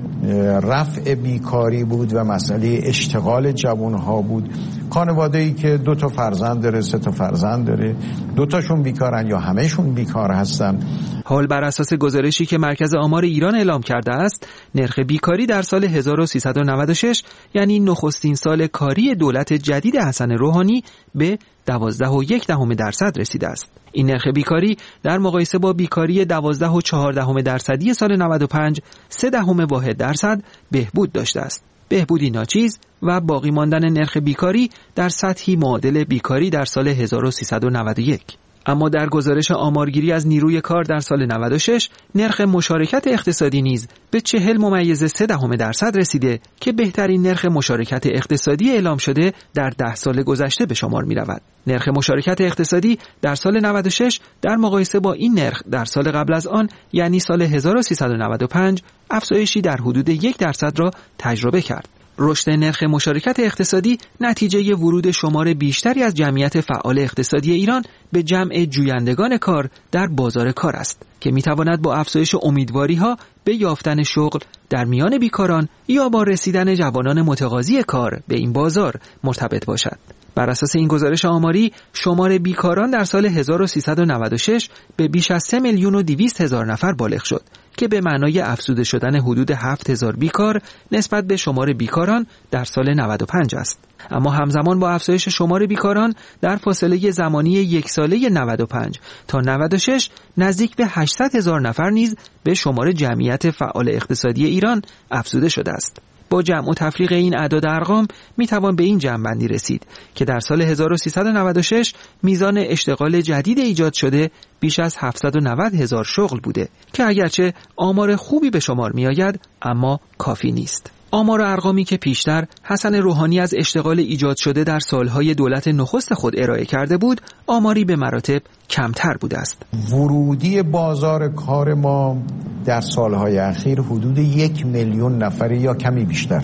رفع بیکاری بود و مسئله اشتغال جوانها بود. خانواده‌ای که دو تا فرزند داره، سه تا فرزند داره، دو تاشون بیکارن یا همه‌شون بیکار هستن. حال بر اساس گزارشی که مرکز آمار ایران اعلام کرده است، نرخ بیکاری در سال هزار و سیصد و نود و شش یعنی نخستین سال کاری دولت جدید حسن روحانی به دوازده و یک دهم درصد رسیده است. این نرخ بیکاری در مقایسه با بیکاری دوازده و چهار دهم درصدی سال نود و پنج سه دهم واحد درصد بهبود داشته است. بهبودی ناچیز و باقی ماندن نرخ بیکاری در سطحی معادل بیکاری در سال هزار و سیصد و نود و یک. اما در گزارش آمارگیری از نیروی کار در سال نود و شش نرخ مشارکت اقتصادی نیز به چهل ممیز سه دهم درصد رسیده که بهترین نرخ مشارکت اقتصادی اعلام شده در ده سال گذشته به شمار می رود. نرخ مشارکت اقتصادی در سال نود و شش در مقایسه با این نرخ در سال قبل از آن یعنی سال هزار و سیصد و نود و پنج افزایشی در حدود یک درصد را تجربه کرد. رشد نرخ مشارکت اقتصادی نتیجه ورود شمار بیشتری از جمعیت فعال اقتصادی ایران به جمع جویندگان کار در بازار کار است که میتواند با افزایش امیدواری‌ها به یافتن شغل در میان بیکاران یا با رسیدن جوانان متقاضی کار به این بازار مرتبط باشد. بر اساس این گزارش آماری شمار بیکاران در سال هزار و سیصد و نود و شش به بیش از سه میلیون و دویست هزار نفر بالغ شد که به معنای افزوده شدن حدود هفت هزار بیکار نسبت به شمار بیکاران در سال نود و پنج است. اما همزمان با افزایش شمار بیکاران در فاصله زمانی یک ساله نود و پنج تا نود و شش نزدیک به هشتصد هزار نفر نیز به شمار جمعیت فعال اقتصادی ایران افزوده شده است. با جمع و تفریق این اعداد ارقام می توان به این جمع‌بندی رسید که در سال هزار و سیصد و نود و شش میزان اشتغال جدید ایجاد شده بیش از هفتصد و نود هزار شغل بوده که اگرچه آمار خوبی به شمار می آید اما کافی نیست. آمار و ارقامی که پیشتر حسن روحانی از اشتغال ایجاد شده در سالهای دولت نخست خود ارائه کرده بود آماری به مراتب کمتر بوده است. ورودی بازار کار ما در سالهای اخیر حدود یک میلیون نفره یا کمی بیشتر.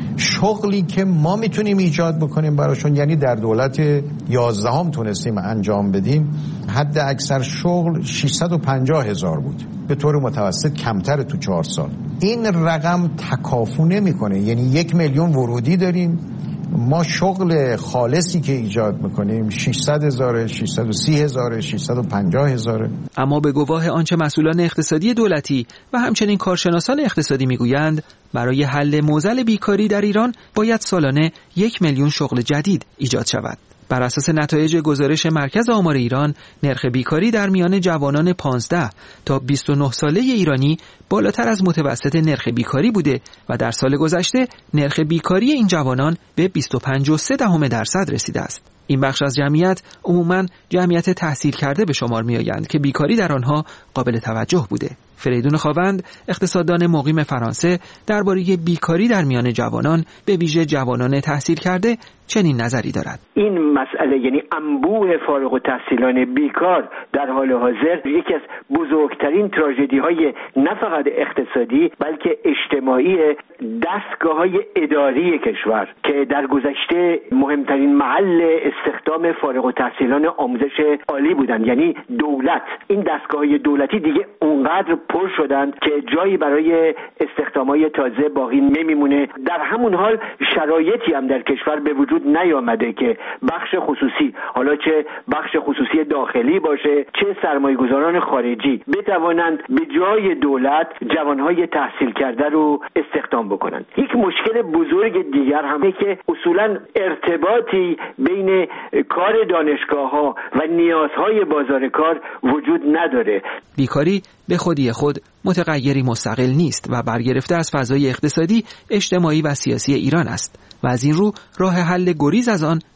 شغلی که ما میتونیم ایجاد بکنیم براشون یعنی در دولت یازدهم تونستیم انجام بدیم حد اکثر شغل ششصد و پنجاه هزار بود، به طور متوسط کمتر تو چهار سال. این رقم تکافو نمیکنه، یعنی یک میلیون ورودی داریم، ما شغل خالصی که ایجاد میکنیم ششصد هزار، ششصد و سی هزار، ششصد و پنجاه هزار. اما به گواه آنچه مسئولان اقتصادی دولتی و همچنین کارشناسان اقتصادی میگویند برای حل معضل بیکاری در ایران باید سالانه یک میلیون شغل جدید ایجاد شود. بر اساس نتایج گزارش مرکز آمار ایران، نرخ بیکاری در میان جوانان پانزده تا بیست و نه ساله ایرانی بالاتر از متوسط نرخ بیکاری بوده و در سال گذشته نرخ بیکاری این جوانان به بیست و پنج و سه دهم درصد رسیده است. این بخش از جمعیت عموماً جمعیت تحصیل کرده به شمار می‌آیند که بیکاری در آنها قابل توجه بوده. فریدون خاوند، اقتصاددان مقیم فرانسه، درباره بیکاری در میان جوانان به ویژه جوانان تحصیل کرده چنین نظری دارد. این مسئله یعنی انبوه فارغ التحصیلان بیکار در حال حاضر یکی از بزرگترین تراژدی‌های نه فقط اقتصادی بلکه اجتماعی دستگاه‌های اداری کشور که در گذشته مهمترین محل استخدام فارغ التحصیلان آموزش عالی بودند، یعنی دولت. این دستگاه‌های دولتی دیگه اونقدر پر شدند که جایی برای استخدام‌های تازه باقی نمیمونه. در همون حال شرایطی هم در کشور به وجود نیامده که بخش خصوصی، حالا چه بخش خصوصی داخلی باشه چه سرمایه‌گذاران خارجی، بتوانند به جای دولت جوانهای تحصیل کرده رو استخدام بکنند. یک مشکل بزرگ دیگر هم اینه که اصولاً ارتباطی بین کار دانشگاه‌ها و نیازهای بازار کار وجود نداره. بیکاری به خودی خود متغیری مستقل نیست و برگرفته از فضای اقتصادی، اجتماعی و سیاسی ایران است و از این رو راه حل گریز از آن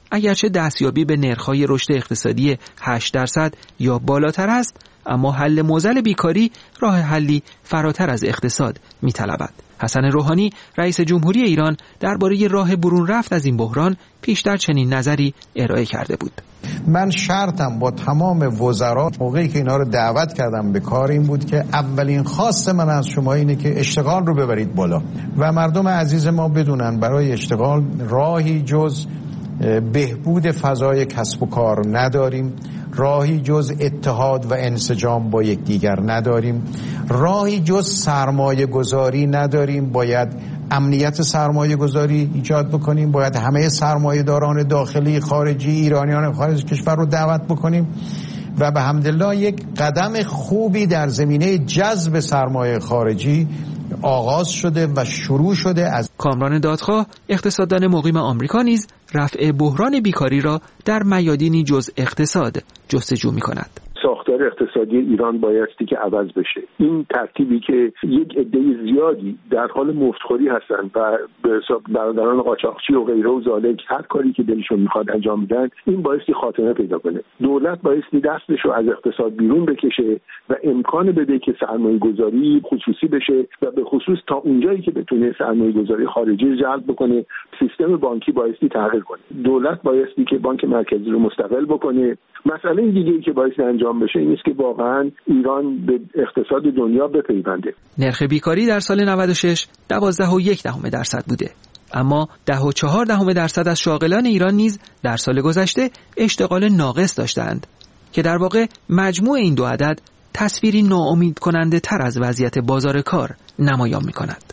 اگرچه دستیابی به نرخ‌های رشد اقتصادی هشت درصد یا بالاتر است، اما حل معضل بیکاری راه حلی فراتر از اقتصاد می‌طلبد. حسن روحانی رئیس جمهوری ایران درباره راه برون رفت از این بحران پیشتر چنین نظری ارائه کرده بود. من شرطم با تمام وزرا موقعی که اینا رو دعوت کردم به کار این بود که اولین خواست من از شما اینه که اشتغال رو ببرید بالا و مردم عزیز ما بدونن برای اشتغال راهی جز بهبود فضای کسب و کار نداریم، راهی جز اتحاد و انسجام با یکدیگر نداریم، راهی جز سرمایه گذاری نداریم. باید امنیت سرمایه گذاری ایجاد بکنیم، باید همه سرمایه داران داخلی خارجی ایرانیان خارج کشور رو دعوت بکنیم و به حمدالله یک قدم خوبی در زمینه جذب سرمایه خارجی آغاز شده و شروع شده. از کامران دادخواه اقتصاددان مقیم آمریکا نیز رفع بحران بیکاری را در میادینی جز اقتصاد جستجو می‌کند. ساختار اقتصادی ایران بایستی که عوض بشه. این ترتیبی که یک عده زیادی در حال مفتخوری هستن و به حساب برادران قاچاقچی و غیره و ذالک هر کاری که دلشون میخواد انجام میدن، این بایستی خاتمه پیدا کنه. دولت بایستی دستش رو از اقتصاد بیرون بکشه و امکان بده که سرمایه گذاری خصوصی بشه و به خصوص تا اونجایی که بتونه سرمایه گذاری خارجی جلب بکنه. سیستم بانکی بایستی تغییر کنه. دولت بایستی که بانک مرکزی رو مستقل بکنه. مسئله دیگه‌ای که بایستی انجام بشه این است که واقعا ایران به اقتصاد دنیا بپیونده. نرخ بیکاری در سال نود و شش دوازده و یک دهم درصد بوده، اما ده و چهار دهم درصد از شاغلان ایران نیز در سال گذشته اشتغال ناقص داشتند که در واقع مجموع این دو عدد تصویری ناامید کننده تر از وضعیت بازار کار نمایان می کند.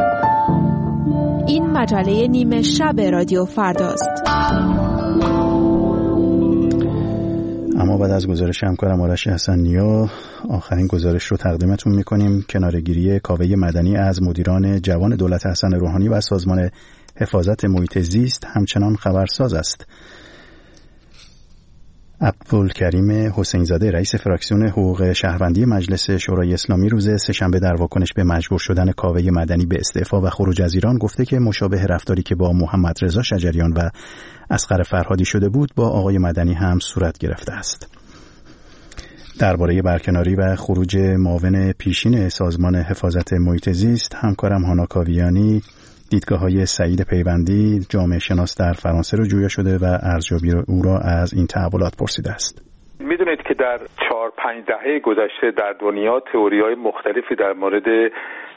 این مجله نیمه شب رادیو فرداست. اما بعد از گزارش همکارم آرش حسن‌نیا آخرین گزارش رو تقدیمتون می‌کنیم. کناره‌گیری کاوه مدنی از مدیران جوان دولت حسن روحانی و سازمان حفاظت محیط زیست همچنان خبرساز است. عبدالکریم حسین زاده رئیس فراکسیون حقوق شهروندی مجلس شورای اسلامی روز سه‌شنبه در واکنش به مجبور شدن کاوه مدنی به استعفا و خروج از ایران گفته که مشابه رفتاری که با محمد رضا شجریان و اصغر فرهادی شده بود با آقای مدنی هم صورت گرفته است. درباره برکناری و خروج معاون پیشین سازمان حفاظت محیط زیست همکارم هانا کاویانی دیدگاه‌های سعید پیوندی جامعه شناس در فرانسه رو جویا شده و ارزیابی او را از این تحولات پرسیده است. میدونید که در چهار پنج دهه گذشته در دنیا تئوری‌های مختلفی در مورد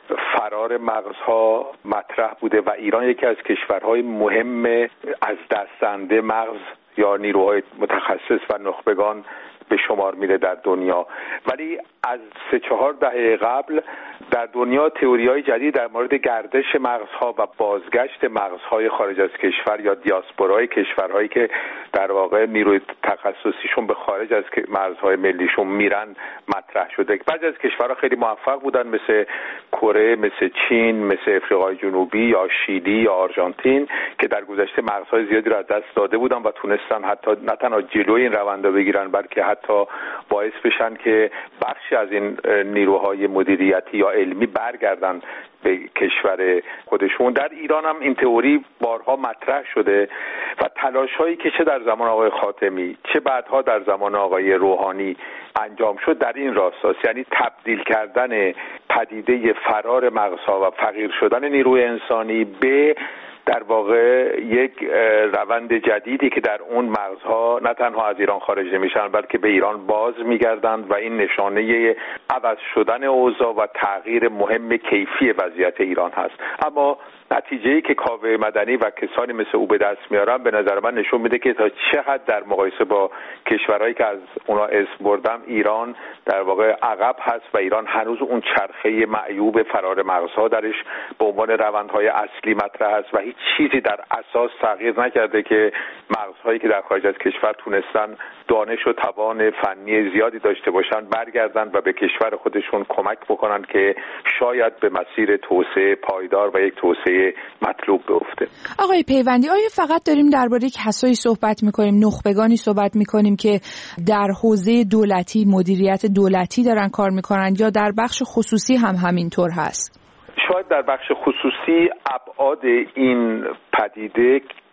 فرار مغزها مطرح بوده و ایران یکی از کشورهای مهم از دست رفته مغز یا نیروهای متخصص و نخبگان به شمار میره در دنیا. ولی از سه چهار دهه قبل در دنیا تئوری‌های جدید در مورد گردش مغزها و بازگشت مغزهای خارج از کشور یا دیاسپورای کشورهایی که در واقع نیروی تخصصیشون به خارج از مرزهای ملیشون میرن مطرح شده. بعضی از کشورها خیلی موفق بودن مثل کره، مثل چین، مثل آفریقای جنوبی یا شیلی یا آرژانتین که در گذشته مغزهای زیادی را از دست داده بودن و تونستن حتی نه تنها جلوی این روند رو بگیرن بلکه حتی باعث بشن که بخشی از این نیروهای مدیریتی یا علمی برگردن به کشور خودشون. در ایران هم این تئوری بارها مطرح شده و تلاش‌هایی که چه در زمان آقای خاتمی چه بعدها در زمان آقای روحانی انجام شد در این راستاست، یعنی تبدیل کردن پدیده فرار مغزها و فقیر شدن نیروی انسانی به در واقع یک روند جدیدی که در اون مغزها نه تنها از ایران خارج نمیشن بلکه به ایران باز میگردند و این نشانه عوض شدن اوضاع و تغییر مهم کیفی وضعیت ایران هست. اما نتیجه‌ای که کاوه مدنی و کسانی مثل او به دست میارن به نظر من نشون میده که تا چقدر در مقایسه با کشورهایی که از اونا اسم بردم ایران در واقع عقب هست و ایران هنوز اون چرخه معیوب فرار مغزها درش به عنوان روندهای اصلی مطرح است و هیچ چیزی در اساس تغییر نکرده که مغزهایی که در خارج از کشور تونستن دانش و توان فنی زیادی داشته باشن برگردن و به کشور خودشون کمک بکنن که شاید به مسیر توسعه پایدار و یک توسعه مطلوب بیفته. آقای پیوندی، آیا فقط داریم درباره کسایی صحبت میکنیم، نخبگانی صحبت میکنیم که در حوزه دولتی، مدیریت دولتی دارن کار میکنن یا در بخش خصوصی هم همینطور هست؟ شاید در بخش خصوصی ابعاد این پدیده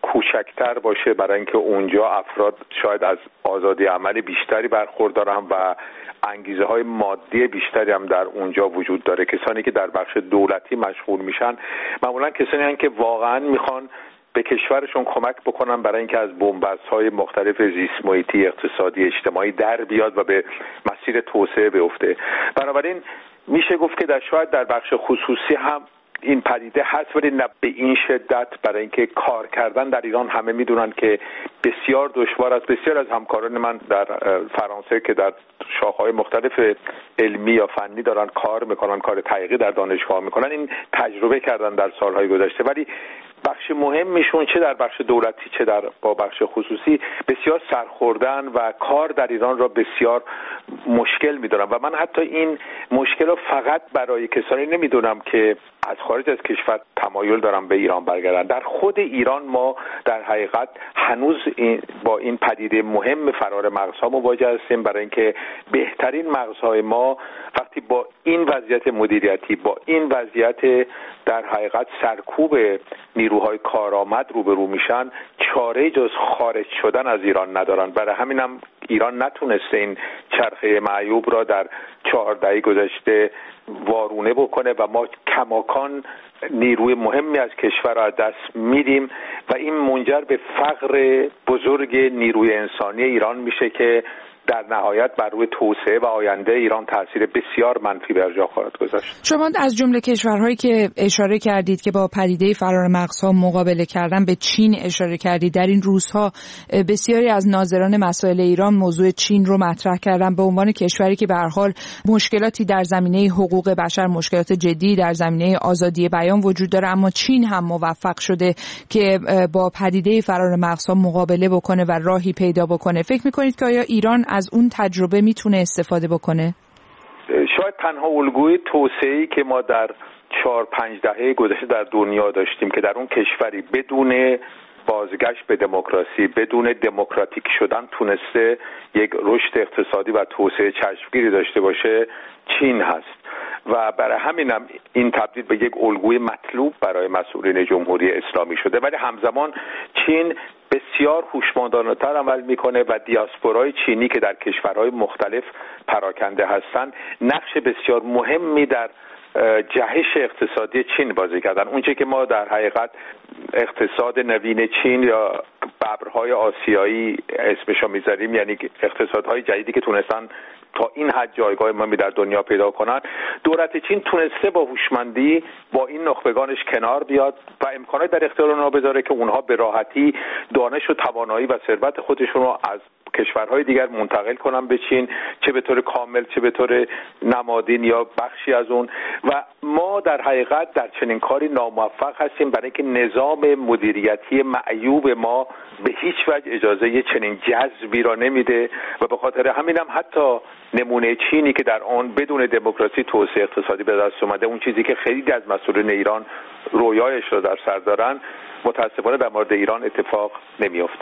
کوچکتر باشه، برای اینکه اونجا افراد شاید از آزادی عمل بیشتری برخوردارن و انگیزه های مادی بیشتری هم در اونجا وجود داره. کسانی که در بخش دولتی مشغول میشن معمولا کسانی هستند که واقعا میخوان به کشورشون کمک بکنن برای اینکه از بن‌بست‌های مختلف زیست محیطی، اقتصادی، اجتماعی در بیاد و به مسیر توسعه بیفته. بنابراین میشه گفت که در شاید در بخش خصوصی هم این پدیده هست، ولی نه به این شدت، برای اینکه کار کردن در ایران همه میدونن که بسیار دشوار است. بسیار از همکاران من در فرانسه که در شاخه‌های مختلف علمی یا فنی دارن کار میکنن، کار تحقیقی در دانشگاه میکنن، این تجربه کردن در سالهای گذشته. ولی بخش مهمیشون چه در بخش دولتی چه در با بخش خصوصی بسیار سرخوردن و کار در ایران را بسیار مشکل میدونم. و من حتی این مشکل رو فقط برای کسانی نمیدونم که از خارج از کشور تمایل دارم به ایران برگردن. در خود ایران ما در حقیقت هنوز این با این پدیده مهم فرار مغزها مواجه هستیم، برای اینکه بهترین مغزهای ما وقتی با این وضعیت مدیریتی، با این وضعیت در حقیقت سرکوب نیروهای کارآمد روبرو میشن، چاره جز خارج شدن از ایران ندارن. برای همینم ایران نتونسته این چرخه معیوب را در چهار دهه گذشته وارونه بکنه و ما کماکان نیروی مهمی از کشور را از دست میدیم و این منجر به فقر بزرگ نیروی انسانی ایران میشه که در نهایت بر روی توسعه و آینده ایران تاثیر بسیار منفی بر جا خواهد گذاشت. شما از جمله کشورهایی که اشاره کردید که با پدیده فرار مغزها مقابله کردن به چین اشاره کردید، در این روزها بسیاری از ناظران مسائل ایران موضوع چین رو مطرح کردن به عنوان کشوری که به هر حال مشکلاتی در زمینه حقوق بشر، مشکلات جدی در زمینه آزادی بیان وجود داره، اما چین هم موفق شده که با پدیده فرار مغزها مقابله بکنه و راهی پیدا بکنه. فکر می‌کنید که آیا ایران از اون تجربه میتونه استفاده بکنه؟ شاید تنها الگوی توسعه‌ای که ما در چهار پنج دهه گذشته در دنیا داشتیم که در اون کشوری بدون بازگشت به دموکراسی، بدون دموکراتیک شدن تونسته یک رشد اقتصادی و توسعه چشمگیری داشته باشه، چین هست. و برای همینم این تبدیل به یک الگوی مطلوب برای مسئولین جمهوری اسلامی شده. ولی همزمان چین بسیار هوشمندانه‌تر عمل میکنه و دیاسپورای چینی که در کشورهای مختلف پراکنده هستند نقش بسیار مهمی در جهش اقتصادی چین بازی کردن. اونچه که ما در حقیقت اقتصاد نوین چین یا ببرهای آسیایی اسمشو میذاریم، یعنی اقتصادهای جدیدی که تونستن تا این حد جایگاه مهمی در دنیا پیدا کنن، دولت چین تونسته با هوشمندی با این نخبگانش کنار بیاد و امکانات در اختیار اونها بذاره که اونها به راحتی دانش و توانایی و ثروت خودشون رو از کشورهای دیگر منتقل کنن به چین، چه به طور کامل چه به طور نمادین یا بخشی از اون. و ما در حقیقت در چنین کاری ناموفق هستیم، برای اینکه نظام مدیریتی معیوب ما به هیچ وجه اجازه یه چنین جذبی را نمیده و به خاطر همینم حتی نمونه چینی که در آن بدون دموکراسی توسعه اقتصادی به دست اومده، اون چیزی که خیلی از مسئولین ایران رویایش را در سر دارن، متاسفانه در مورد ایران اتفاق نمیافته.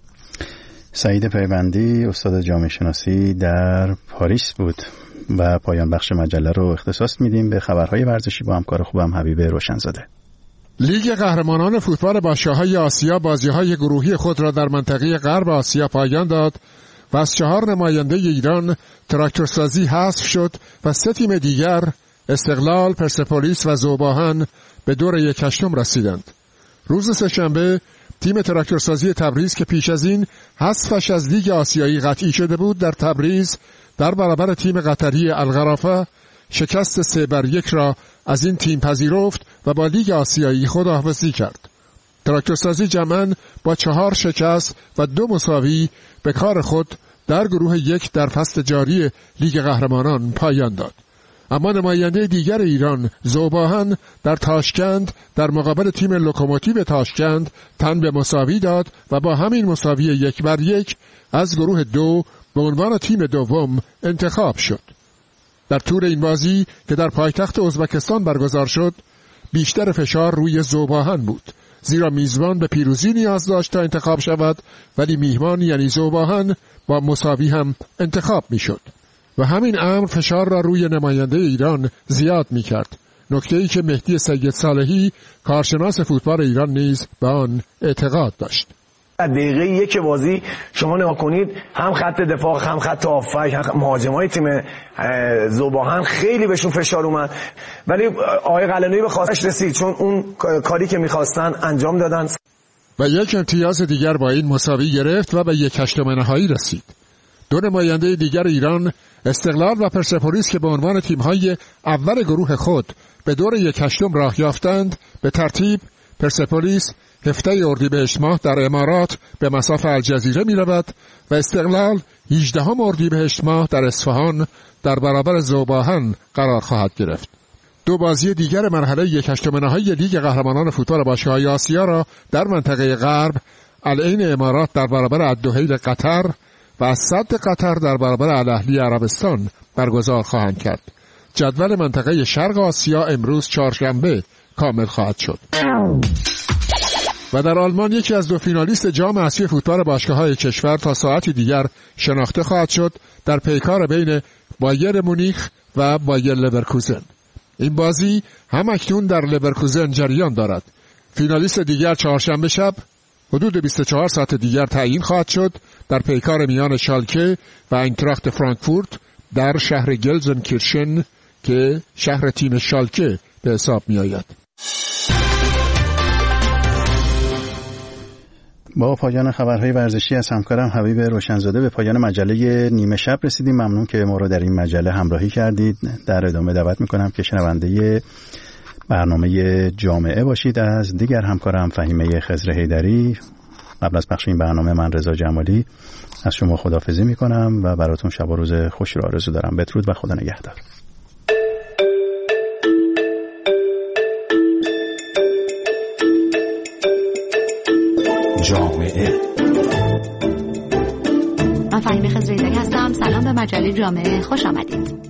سعید پیوندی استاد جامعه شناسی در پاریس بود و پایان بخش مجله رو اختصاص میدیم به خبرهای ورزشی با همکار خوبم حبیب روشنزاده. لیگ قهرمانان فوتبال باشگاه‌های آسیا بازی‌های گروهی خود را در منطقه غرب آسیا پایان داد و از چهار نماینده ایران تراکتورسازی حذف شد و سه تیم دیگر استقلال، پرسپولیس و ذوب‌آهن به دور یک هشتم رسیدند. روز سه‌شنبه تیم تراکتورسازی تبریز که پیش از این حذفش از لیگ آسیایی قطعی شده بود، در تبریز در برابر تیم قطری الغرافه شکست سه بر یک را از این تیم پذیرفت و با لیگ آسیایی خداحافظی کرد. تراکتورسازی جمعاً با چهار شکست و دو مساوی به کار خود در گروه یک در فصل جاری لیگ قهرمانان پایان داد. اما نماینده دیگر ایران ذوب‌آهن در تاشکند در مقابل تیم لوکوموتیو تاشکند تن به مساوی داد و با همین مساوی یک بر یک از گروه دو به عنوان تیم دوم انتخاب شد. در طور این بازی که در پایتخت ازبکستان برگزار شد، بیشتر فشار روی ذوب‌آهن بود، زیرا میزبان به پیروزی نیاز داشت تا انتخاب شود، ولی میهمان یعنی ذوب‌آهن با مساوی هم انتخاب میشد و همین امر فشار را روی نماینده ایران زیاد می کرد. نکته‌ای که مهدی سید صالحی کارشناس فوتبال ایران نیز به آن اعتقاد داشت. در دقیقه یک بازی شما نگاه کنید هم خط دفاع هم خط هافک هم مهاجمای تیم ذوباهن خیلی بهشون فشار اومد، ولی آقای قلعه‌نویی به خواستش رسید چون اون کاری که می‌خواستن انجام دادن و یک امتیاز دیگر با این مساوی گرفت و به یک هشتم نهایی رسید. دو نماینده دیگر ایران، استقلال و پرسپولیس که به عنوان تیم‌های اول گروه خود به دور یک هشتم راه یافتند، به ترتیب پرسپولیس هفده اردیبهشت ماه در امارات به مصاف الجزیره می رود و استقلال هجدهم اردیبهشت ماه در اصفهان در برابر ذوباهن قرار خواهد گرفت. دو بازی دیگر مرحله یک هشتم نهایی لیگ قهرمانان فوتبال باشگاه‌های آسیا را در منطقه غرب العین امارات در برابر الدحیل قطر و الصد قطر در برابر الاهلی عربستان برگزار خواهند کرد. جدول منطقه شرق آسیا امروز چهارشنبه کامل خواهد شد. و در آلمان یکی از دو فینالیست جام اسیای فوتبال باشگاه‌های کشور تا ساعتی دیگر شناخته خواهد شد در پیکار بین بایر مونیخ و بایر لورکوزن. این بازی هم اکنون در لورکوزن جریان دارد. فینالیست دیگر چهارشنبه شب حدود بیست و چهار ساعت دیگر تعیین خواهد شد در پیکار میان شالکه و اینتراخت فرانکفورت در شهر گلزنکیرشن که شهر تیم شالکه به حساب می آید. با پایان خبرهای ورزشی از همکارم حبیب روشنزاده به پایان مجله نیمه شب رسیدیم. ممنون که ما رو در این مجله همراهی کردید. در ادامه دعوت میکنم که شنونده برنامه جامعه باشید. از دیگر همکارم فهیمه خضر حیدری. قبل از پخش این برنامه من رضا جمالی از شما خداحافظی میکنم و براتون شب و روز خوشی رو آرزو دارم. بدرود و خدا نگهدار. جامعه. من فهیمه خضر حیدری هستم. سلام به مجله جامعه، خوش آمدید.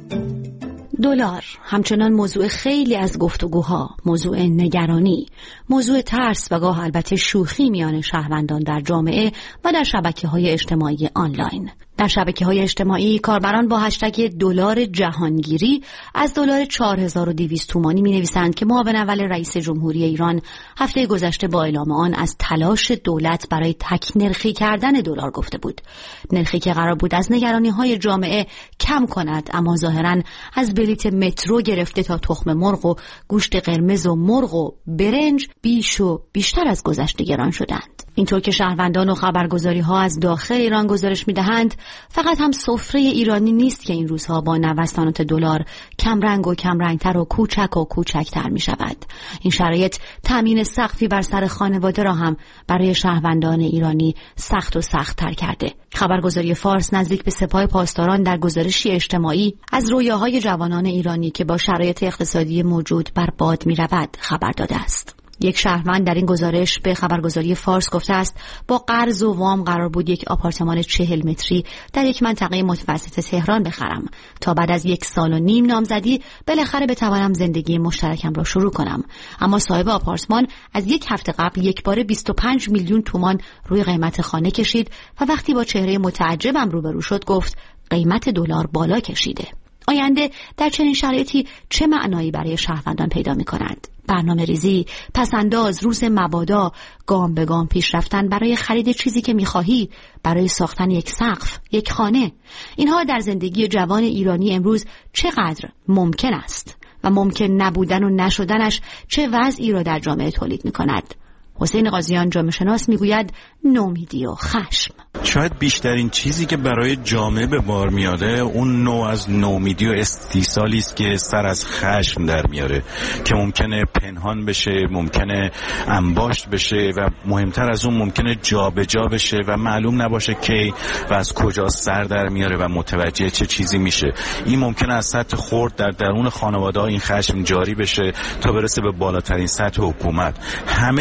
دلار همچنان موضوع خیلی از گفتگوها، موضوع نگرانی، موضوع ترس و گاه البته شوخی میان شهروندان در جامعه و در شبکه‌های اجتماعی آنلاین. در شبکه‌های اجتماعی کاربران با هشتگ دلار جهانگیری از دلار چهار هزار و دویست تومانی می‌نویسند که معاون اول رئیس جمهوری ایران هفته گذشته با اعلام آن از تلاش دولت برای تک نرخی کردن دلار گفته بود. نرخی که قرار بود از نگرانی‌های جامعه کم کند، اما ظاهراً از بلیت مترو گرفته تا تخم مرغ و گوشت قرمز و مرغ و برنج بیش و بیشتر از گذشته گران شدند. اینطور که شهروندان و خبرگزاری‌ها از داخل ایران گزارش می‌دهند، فقط هم سفره ایرانی نیست که این روزها با نوسانات دلار کم رنگ و کم رنگتر و کوچک و کوچکتر می‌شود. این شرایط تامین سقفی بر سر خانواده را هم برای شهروندان ایرانی سخت و سخت‌تر کرده. خبرگزاری فارس نزدیک به سپاه پاسداران در گزارشی اجتماعی از رویاهای جوانان ایرانی که با شرایط اقتصادی موجود بر باد می‌رود خبر داده است. یک شهروند در این گزارش به خبرگزاری فارس گفته است با قرض و وام قرار بود یک آپارتمان چهل متری در یک منطقه متوسط تهران بخرم تا بعد از یک سال و نیم نامزدی بالاخره بتوانم زندگی مشترکم را شروع کنم. اما صاحب آپارتمان از یک هفته قبل یک باره بیست و پنج میلیون تومان روی قیمت خانه کشید و وقتی با چهره متعجبم روبرو شد گفت قیمت دلار بالا کشیده. آینده در چنین شرایطی چه معنایی برای شهروندان پیدا می‌کند؟ برنامه ریزی، پسنداز، روز مبادا، گام به گام پیش رفتن برای خرید چیزی که می‌خواهی، برای ساختن یک سقف، یک خانه. اینها در زندگی جوان ایرانی امروز چقدر ممکن است و ممکن نبودن و نشدنش چه وضعی را در جامعه تولید می‌کند. حسین قاضیان جامعه شناس میگوید نومیدی و خشم. شاید بیشترین چیزی که برای جامعه به بار میاده اون نوع از نومیدی و استیصالی است که سر از خشم در میاره که ممکنه پنهان بشه، ممکنه انباشت بشه و مهمتر از اون ممکنه جابجا بشه و معلوم نباشه کی و از کجا سر در میاره و متوجه چه چیزی میشه. این ممکنه از سطح خرد در درون خانواده‌ها این خشم جاری بشه تا برسه به بالاترین سطح حکومت. همه جا ممکنه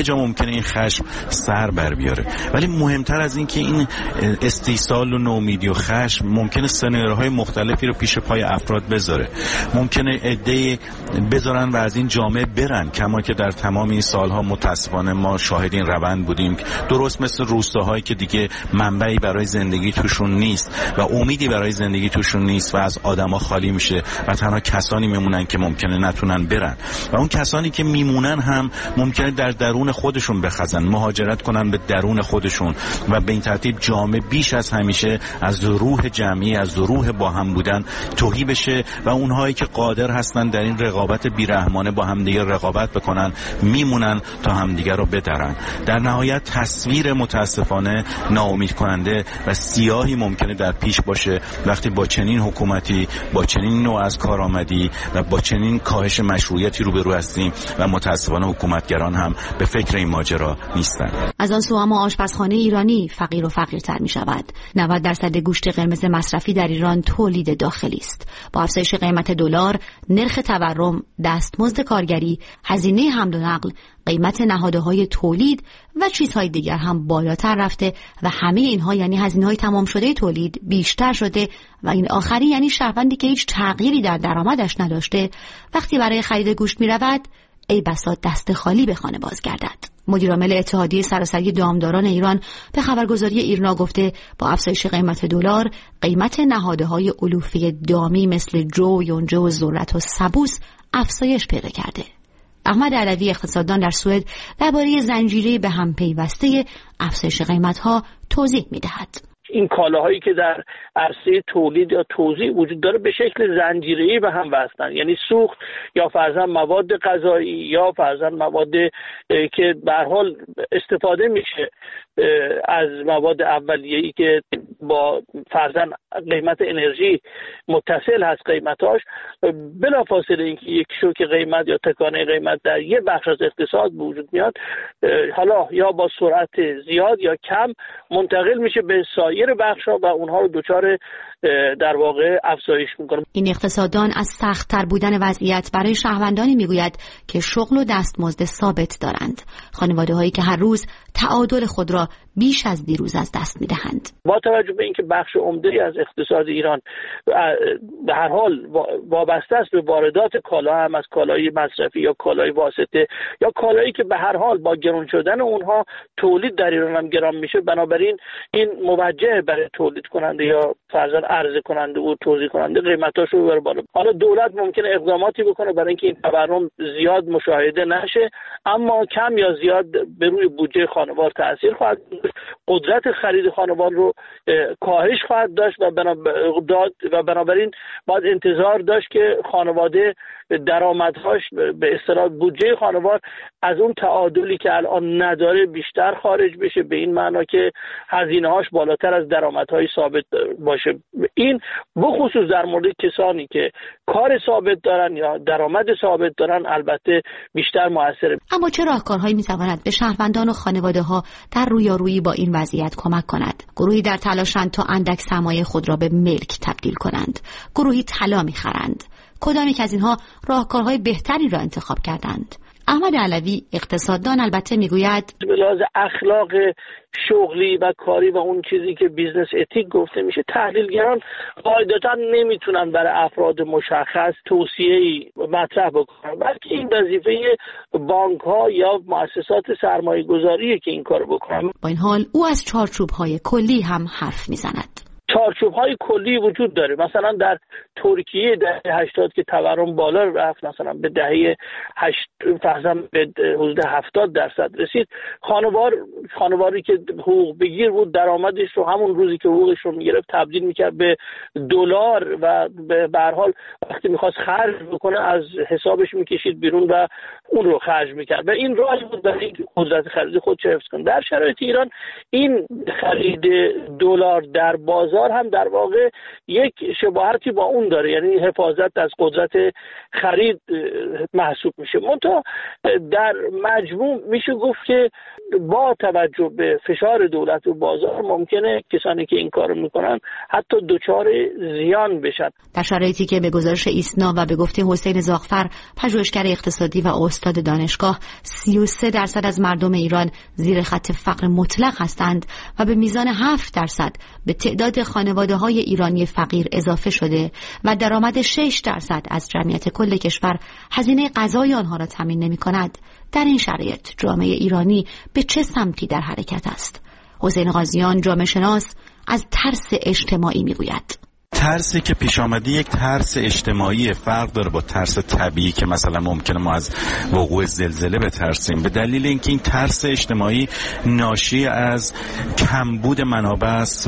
ممکنه این خشم سر بر بیاره. ولی مهمتر از این که این استیصال و نومیدی و خشم ممکنه سناریوهای مختلفی رو پیش پای افراد بذاره. ممکنه عده‌ای بذارن و از این جامعه برن، کما که در تمام این سالها متاسفانه ما شاهد این روند بودیم، درست مثل روستاهایی که دیگه منبعی برای زندگی توشون نیست و امیدی برای زندگی توشون نیست و از آدما خالی میشه و تنها کسانی میمونن که ممکنه نتونن برن و اون کسانی که میمونن هم ممکنه در درون خودشون بخزن، مهاجرت کنن به درون خودشون و به این ترتیب جامعه بیش از همیشه از روح جمعی، از روح با هم بودن تهی بشه و اونهایی که قادر هستن در این رقابت بیرحمانه با همدیگه رقابت بکنن میمونن تا همدیگه رو بدرن. در نهایت تصویر متاسفانه ناامید کننده و سیاهی ممکنه در پیش باشه وقتی با چنین حکومتی، با چنین نوع از کارآمدی و با چنین کاهش مشروعیتی روبرو هستیم و متاسفانه حکومتگران هم به فکر این ماجرا نیستن. از آن سو اما آشپزخانه ایرانی فقیر و فقیرتر می شود. نود درصد گوشت قرمز مصرفی در ایران تولید داخلی است. با افزایش قیمت دلار، نرخ تورم، دستمزد کارگری، هزینه حمل و نقل، قیمت نهادهای تولید و چیزهای دیگر هم بالاتر رفته و همه اینها یعنی هزینه‌های تمام شده تولید بیشتر شده و این آخری یعنی شهروندی که هیچ تغییری در درآمدش نداشته وقتی برای خرید گوشت می‌رود ای بسا دست خالی به خانه بازگردد. مدیرعامل اتحادیه سراسری دامداران ایران به خبرگزاری ایرنا گفته با افزایش قیمت دلار، قیمت نهادهای علوفی دامی مثل جو، یونجه و ذرت و سبوس افزایش پیدا کرده. احمد علوی اقتصاددان در سوئد درباره زنجیره به هم پیوسته افزایش قیمت‌ها توضیح می‌دهد. این کالاهایی که در عرصه تولید یا توزیع وجود داره به شکل زنجیره‌ای به هم وصلن، یعنی سوخت یا فرضاً مواد غذایی یا فرضاً مواد که به هر حال استفاده میشه از مواد اولیه‌ای که با فرضاً قیمت انرژی متصل هست قیمتاش، بلافاصله اینکه یک شوک قیمت یا تکانه قیمت در یه بخش از اقتصاد وجود میاد، حالا یا با سرعت زیاد یا کم منتقل میشه به سایر بخش‌ها و اونها رو دچار در واقع افزایش میکنه. این اقتصاددان از سخت‌تر بودن وضعیت برای شهروندانی میگوید که شغل و دستمزد ثابت دارند، خانواده‌هایی که هر روز تعادل خود را بیش از دیروز از دست میدهند. با توجه به اینکه بخش عمده‌ای از اقتصاد ایران به هر حال وابسته است به واردات کالا، هم از کالای مصرفی یا کالای واسطه یا کالایی که به هر حال با گران شدن اونها تولید در ایران هم گران میشه، بنابراین این موجه برای تولید کننده یا فرضاً عرضه کننده و توزیع کننده قیمتاشو ببره بالا. حالا دولت ممکنه اقداماتی بکنه برای اینکه این تورم زیاد مشاهده نشه، اما کم یا زیاد به روی بودجه خانوار تاثیر خواهد داشت، قدرت خرید خانوار رو کاهش خواهد داشت و بنابراین و بنابراین باید انتظار داشت که خانواده درآمدهاش به اصطلاح بودجه خانوار از اون تعادلی که الان نداره بیشتر خارج بشه، به این معنا که هزینه‌هاش بالاتر از درآمدهای ثابت باشه. این بخصوص در مورد کسانی که کار ثابت دارن یا درآمد ثابت دارن البته بیشتر موثره. اما چه راهکارهایی میتواند به شهروندان و خانواده‌ها در رویارویی با این وضعیت کمک کند؟ گروهی در تلاشند تا اندک سرمایه خود را به ملک تبدیل کنند، گروهی طلا می‌خرند. کدام یک از اینها راهکارهای بهتری را انتخاب کردند؟ احمد علوی اقتصاددان البته میگوید به لحاظ اخلاق شغلی و کاری و اون چیزی که بیزنس اتیک گفته میشه، تحلیلگران قاعدتا نمیتونن برای افراد مشخص توصیه‌ای مطرح بکنن، بلکه این وظیفه بانک‌ها یا مؤسسات سرمایه‌گذاریه که این کارو بکنن. با این حال او از چارچوب‌های کلی هم حرف میزند. چارچوب‌های کلی وجود داره. مثلا در ترکیه دهه هشتاد که تورم بالا رفت، مثلا به دهه هشت فرضاً به حدود هفتاد درصد رسید، خانوار خانواری که حقوق بگیر بود درآمدش رو همون روزی که حقوقش رو میگرفت تبدیل میکرد به دلار و به هر حال وقتی میخواست خرج بکنه از حسابش میکشید بیرون و اون رو خرج میکرد و این راهی بود برای اینکه قدرت خرید خودش حفظ کنه. در شرایط ایران این خرید دلار در بازار بازار هم در واقع یک شباهتی با اون داره، یعنی حفاظت از قدرت خرید محسوب میشه. منتها در مجموع میشه گفت که با توجه به فشار دولت و بازار ممکنه کسانی که این کارو میکنن حتی دچار زیان بشن. در شرایطی که به گزارش ایسنا و به گفته حسین زاغفر پژوهشگر اقتصادی و استاد دانشگاه سی و سه درصد از مردم ایران زیر خط فقر مطلق هستند و به میزان هفت درصد به تعداد خانواده‌های ایرانی فقیر اضافه شده و درآمد شش درصد از جمعیت کل کشور هزینه غذای آنها را تامین نمی‌کند، در این شرایط جامعه ایرانی به چه سمتی در حرکت است؟ حسین قاضیان جامعه شناس از ترس اجتماعی میگوید. ترسی که پیش آمده یک ترس اجتماعی، فرق داره با ترس طبیعی که مثلا ممکنه ما از وقوع زلزله بترسیم، به دلیل اینکه این ترس اجتماعی ناشی از کمبود منابع است و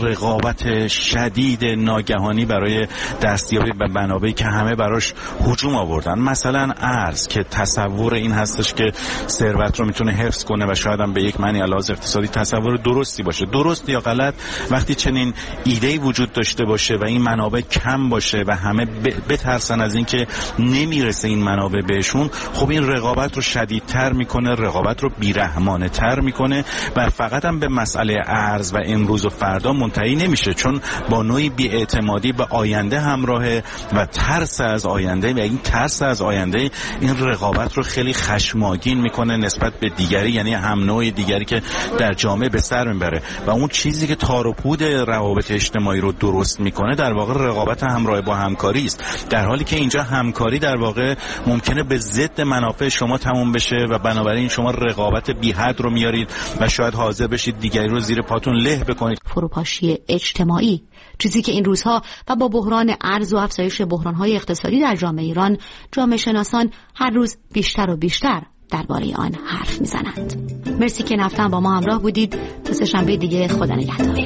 رقابت شدید ناگهانی برای دستیابی به منابعی که همه براش هجوم آوردن. مثلا ارز که تصور این هستش که ثروت رو میتونه حفظ کنه و شاید هم به یک معنی علاوه اقتصادی تصور درستی باشه. درست یا غلط، وقتی چنین ایده‌ای وجود داشته باشه و این منابع کم باشه و همه بترسن از اینکه نمیرسه این منابع بهشون، خب این رقابت رو شدیدتر میکنه، رقابت رو بیرحمانه تر میکنه و فقط هم به مسئله ارز و امروز و فردا منتهی نمیشه، چون با نوعی بی‌اعتمادی به آینده همراهه و ترس از آینده و این ترس از آینده این رقابت رو خیلی خشمگین میکنه نسبت به دیگری، یعنی هم نوع دیگری که در جامعه به سر میبره و اون چیزی که تار و پود روابط اجتماعی رو درست میکنه در واقع رقابت همراه با همکاری است، در حالی که اینجا همکاری در واقع ممکنه به ضد منافع شما تموم بشه و بنابراین شما رقابت بی حد رو میارید و شاید حاضر بشید دیگری رو زیر پاتون له بکنید. فروپاشی اجتماعی، چیزی که این روزها و با بحران ارز و افزایش بحران‌های اقتصادی در جامعه ایران، جامعه شناسان هر روز بیشتر و بیشتر درباره آن حرف میزنند. مرسی که نفتن با ما همراه بودید. تا سه شنبه دیگه، خدا نگهدار.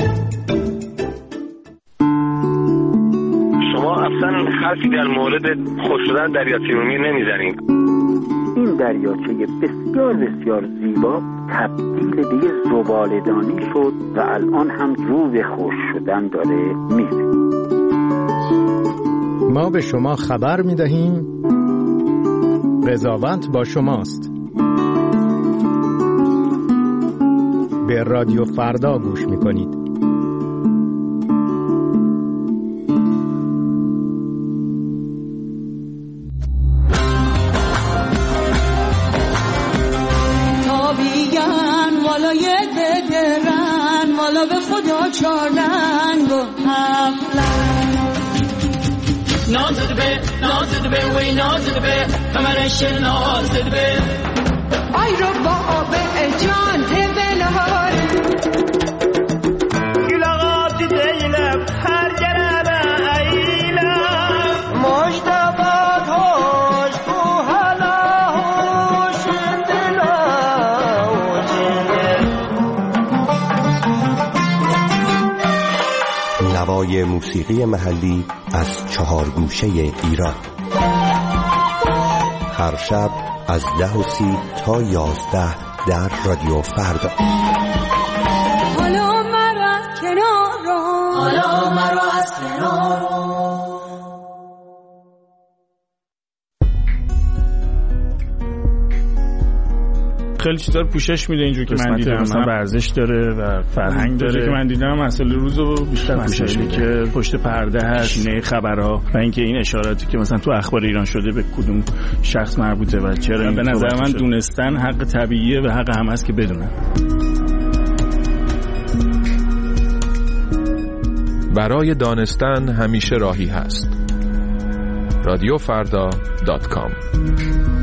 اصلا حرفی در مورد خوش شدن دریاچه ارومیه نمیزنیم. این دریاچه بسیار بسیار زیبا تبدیل به یه زباله‌دانی شد و الان هم رو به خوش شدن داره میره. ما به شما خبر میدهیم، قضاوت با شماست. به رادیو فردا گوش میکنید. والا به خدا چارلنگ و هفلنگ نازد به نازد به وی نازد به کمرش نازد به آی رو با آب جان تبلهار گلاغات دیلم هر جربه ایلم مجتبات هاش تو حالا هوش دلا و جنه. نوای موسیقی محلی از چهار گوشه ایران، هر شب از ده و سی تا یازده در رادیو فردا. حالا مرا از کنار رو، حالا مرا از کنار رو. خیلی چیزا رو پوشش میده اینجور که من دیدم، مثلا ورزش داره و فرهنگ داره که من دیدم، مسئله روزو بیشتر پوشش میده که پشت پرده هست، نه خبرها و اینکه این اشاراتی که مثلا تو اخبار ایران شده به کدوم شخص مربوطه و چرا. به نظر من دونستن حق طبیعیه و حق هم هست که بدونن. برای دانستن همیشه راهی هست. رادیو فردا دات کام